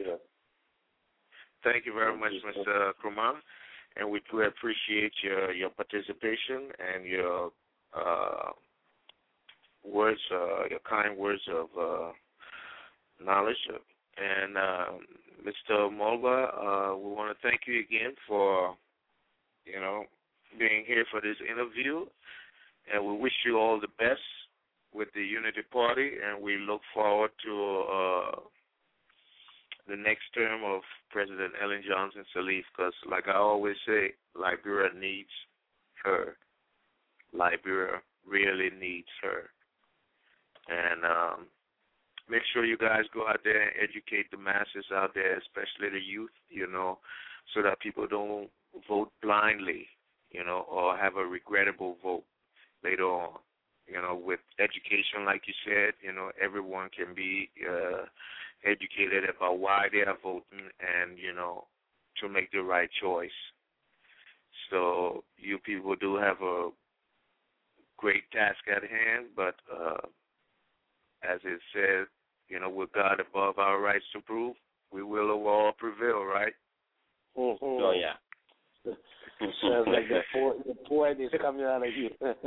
Thank you very much, Mister Krumah. And we do appreciate your, your participation and your uh, words, uh, your kind words of uh, knowledge. And uh, Mister Moluba, uh, we want to thank you again for, you know, being here for this interview. And we wish you all the best with the Unity Party, and we look forward to uh, the next term of President Ellen Johnson Sirleaf, because like I always say, Liberia needs her. Liberia really needs her. And um, make sure you guys go out there and educate the masses out there, especially the youth, you know, so that people don't vote blindly, you know, or have a regrettable vote later on. You know, with education, like you said, you know, everyone can be uh, educated about why they are voting and, you know, to make the right choice. So you people do have a great task at hand, but uh, as it says, you know, with God above our rights to prove, we will all prevail, right? Mm-hmm. Oh, yeah. Sounds like the poet, the poet is coming out of you. Well,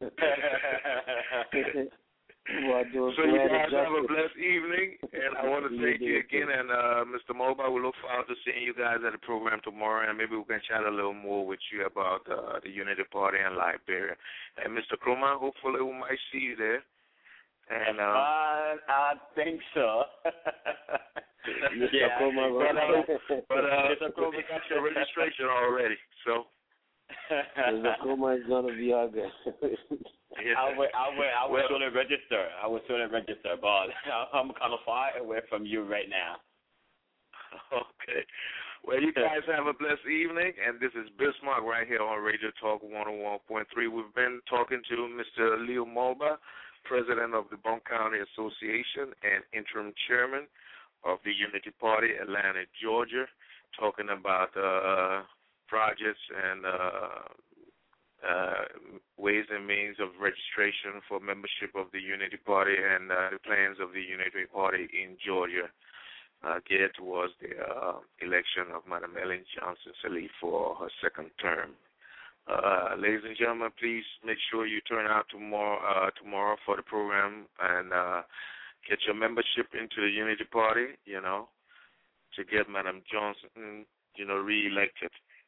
so you guys have a blessed evening, and I want to thank you again. And uh, Mister Moluba, we look forward to seeing you guys at the program tomorrow, and maybe we can chat a little more with you about uh, the Unity Party in Liberia. And Mister Krumah, hopefully we might see you there. And uh, uh, I think so. Mister Yeah, Krumah, but uh, but uh, we got your registration already, so. Mister Krumah is gonna be out there. I will, I will, I will well, surely register. I will surely register, but I'm kind of far away from you right now. Okay. Well, you guys have a blessed evening, and this is Bismarck right here on Radio Talk one oh one point three. We've been talking to Mister Leo Moluba, President of the Blount County Association and interim chairman of the Unity Party, Atlanta, Georgia, talking about uh, projects and uh, uh, ways and means of registration for membership of the Unity Party and uh, the plans of the Unity Party in Georgia, uh, geared towards the uh, election of Madam Ellen Johnson Sirleaf for her second term. Uh, ladies and gentlemen, please make sure you turn out tomorrow uh, tomorrow for the program and uh, get your membership into the Unity Party, you know, to get Madam Johnson, you know, reelected.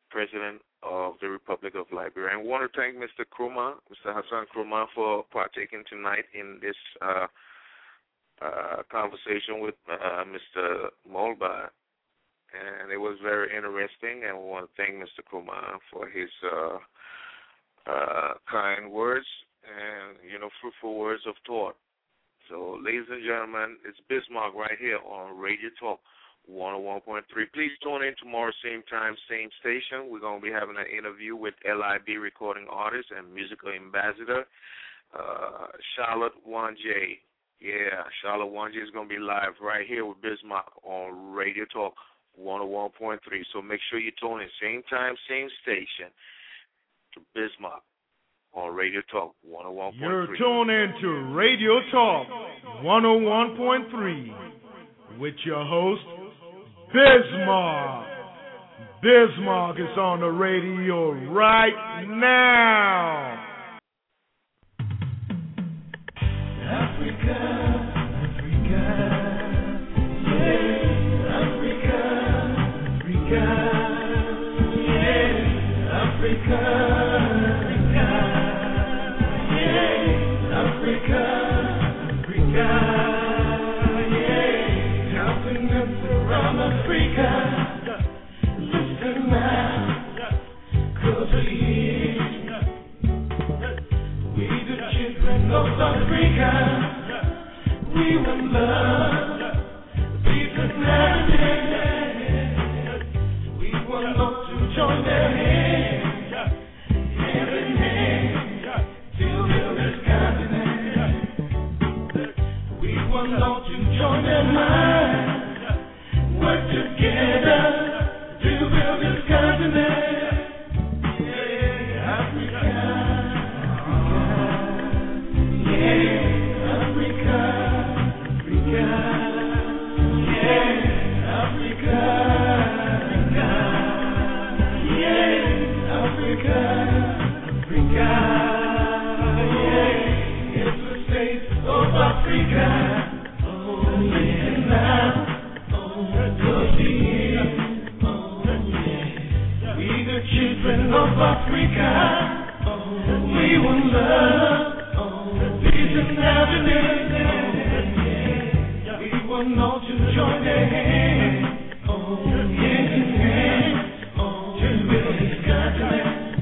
President of the Republic of Liberia. And I want to thank Mister Krumah, Mister Hassan Krumah, for partaking tonight in this uh, uh, conversation with uh, Mister Molba. And it was very interesting, and we want to thank Mister Krumah for his uh, uh, kind words and, you know, fruitful words of thought. So, ladies and gentlemen, it's Bismarck right here on Radio Talk one oh one point three. Please tune in tomorrow, same time, same station. We're going to be having an interview with L I B recording artist and musical ambassador, uh, Charlotte Wanje. Yeah, Charlotte Wanje is going to be live right here with Bismarck on Radio Talk one oh one point three. So make sure you tune in, same time, same station, to Bismarck on Radio Talk one oh one point three. You're tuned in to Radio Talk one oh one point three with your host, Bismarck. Bismarck is on the radio right now. Africa, Africa, yeah, Africa, Africa, yeah, Africa, Africa, Africa, Africa, yeah, continents around Africa. Listen now, 'cause we, we the children of Africa, we will love peace and happiness. We want love to join their hands, hand in hand, to build this continent. We want love to join their minds, work together to build this continent. Yeah, Africa, Africa, yeah, Africa, Africa, yeah, Africa, Africa, yeah, Africa, Africa, yeah, it's the states of Africa. Oh, yeah, now, oh, good year. Children of Africa, we will love peace and happiness. We want all to join their hands, hand in hand, to build this continent.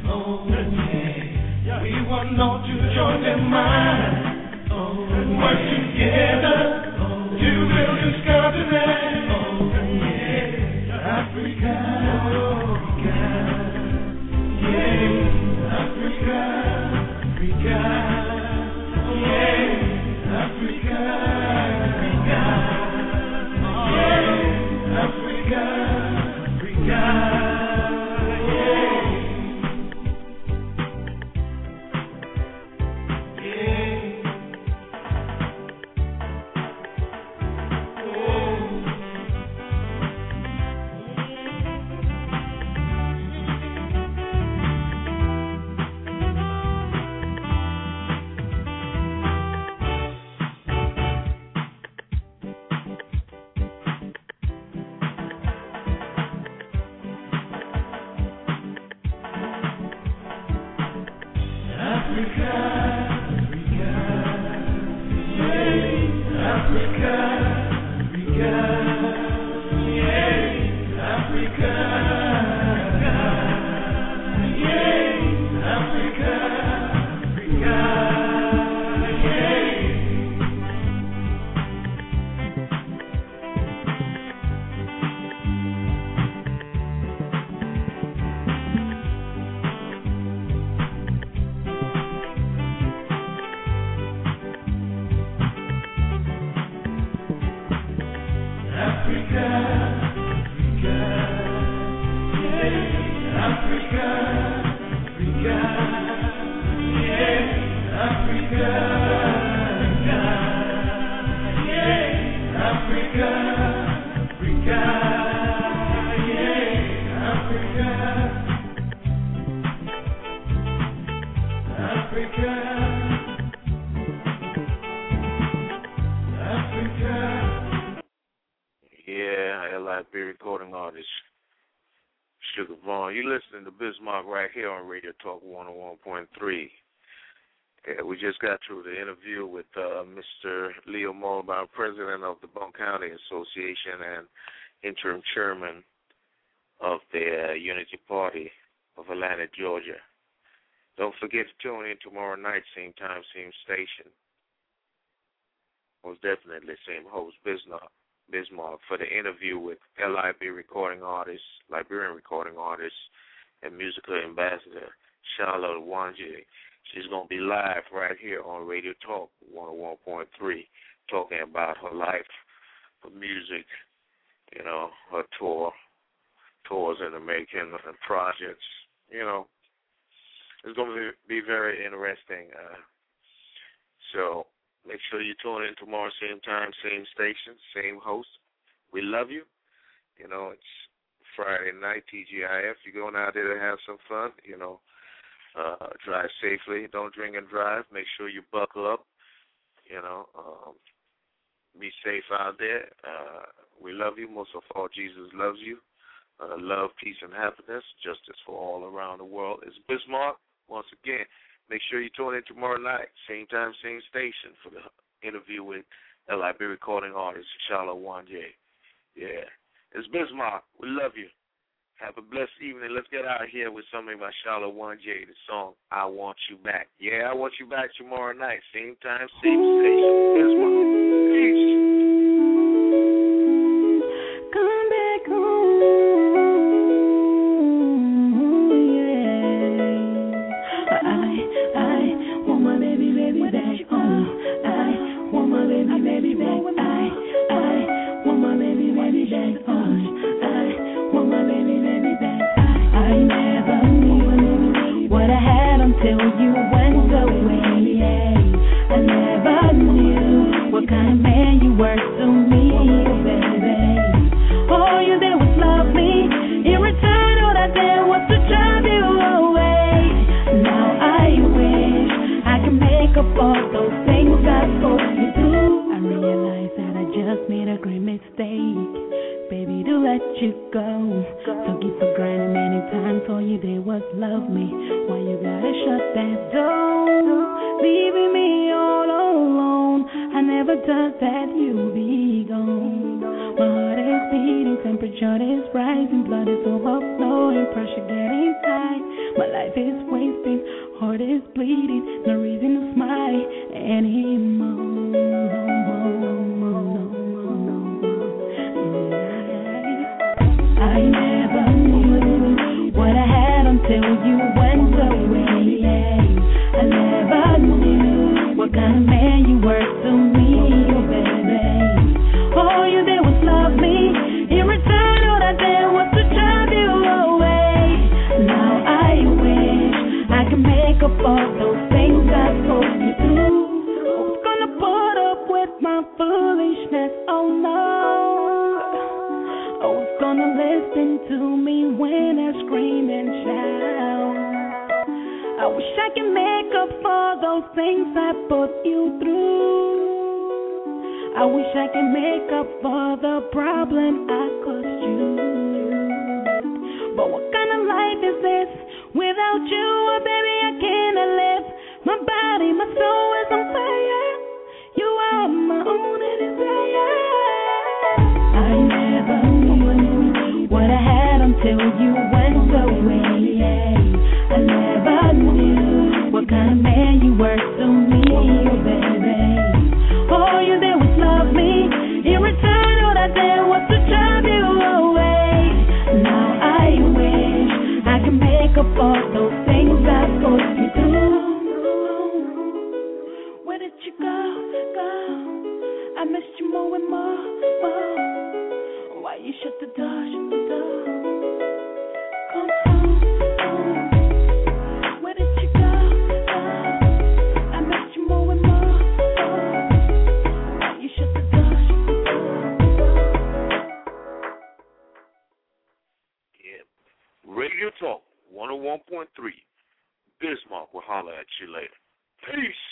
We want all to join their minds, work together to build this continent. Africa. Africa, Africa, yeah, Africa, Africa, yeah, Africa, Africa, yeah, yeah, oh. Yeah, L I B recording artist. Sugar Vaughn. You're listening to Bismarck right here on Radio Talk one oh one point three. Yeah, we just got through the interview with uh, Mister Leo Mullenbaum, president of the Bone County Association and interim chairman of the uh, Unity Party of Atlanta, Georgia. Don't forget to tune in tomorrow night, same time, same station. Most definitely, same host, Bismarck, Bismarck, for the interview with L I B recording artist, Liberian recording artist, and musical ambassador, Charlotte Wanje. She's going to be live right here on Radio Talk one oh one point three, talking about her life, her music, you know, her tour, tours in the making, and projects, you know. It's going to be very interesting. Uh, so make sure you tune in tomorrow, same time, same station, same host. We love you. You know, it's Friday night, T G I F. You're going out there to have some fun, you know. Uh, drive safely. Don't drink and drive. Make sure you buckle up. You know, um, be safe out there. Uh, we love you. Most of all, Jesus loves you. Uh, love, peace, and happiness. Justice for all around the world. It's Bismarck. Once again, make sure you tune in tomorrow night. Same time, same station for the interview with L I B recording artist, Charlotte Wanje. Yeah. It's Bismarck. We love you. Have a blessed evening. Let's get out of here with something by Charlotte Wanje, the song I Want You Back. Yeah, I want you back tomorrow night. Same time, same station. Bismarck. Peace. Come back home, yeah. I, I want my baby, baby back home. I want my baby, baby back. I, I want my baby, baby back home. I want my baby, baby back. I never knew what I had until you went away. I never knew what kind of man you were to me, baby. All you did was love me. In return, all I did was to drive you away. Now I wish I could make up all those things I told you to. I realize that I just made a great mistake. Baby, to let you go. Took you for granted many times. All you did was love me. Why you gotta shut that door? Leaving me all alone. I never thought that you'd be gone. My heart is beating, temperature is rising, blood is overflowing, pressure getting high. My life is wasting, heart is bleeding, no reason to smile anymore. I never knew what I had until you went away. I never knew what kind of man you were to me, baby. All you did was love me. In return, all I did was to drive you away. Now I wish I could make up all those things I told you to. I was gonna put up with my foolishness, oh no. I was gonna listen to me when I scream and shout. I wish I could make up for those things I put you through. I wish I could make up for the problem I caused you. But what kind of life is this without you? Oh, baby, I cannot live. My body, my soul is on fire. You are my only desire. I never knew what I had until you went away. I never knew what kind of man you were to me, baby. All you did was love me. In return, all I did was to drive you away. Now I wish I could make up all those things I told you to. Where did you go, go? I missed you more and more, more. Why you shut the door, shut the door? Come home, home. Where did you go, go? I missed you more and more, more. Why you shut the door, shut the door? Yeah. Radio Talk one oh one point three. Bismarck will holler at you later. Peace.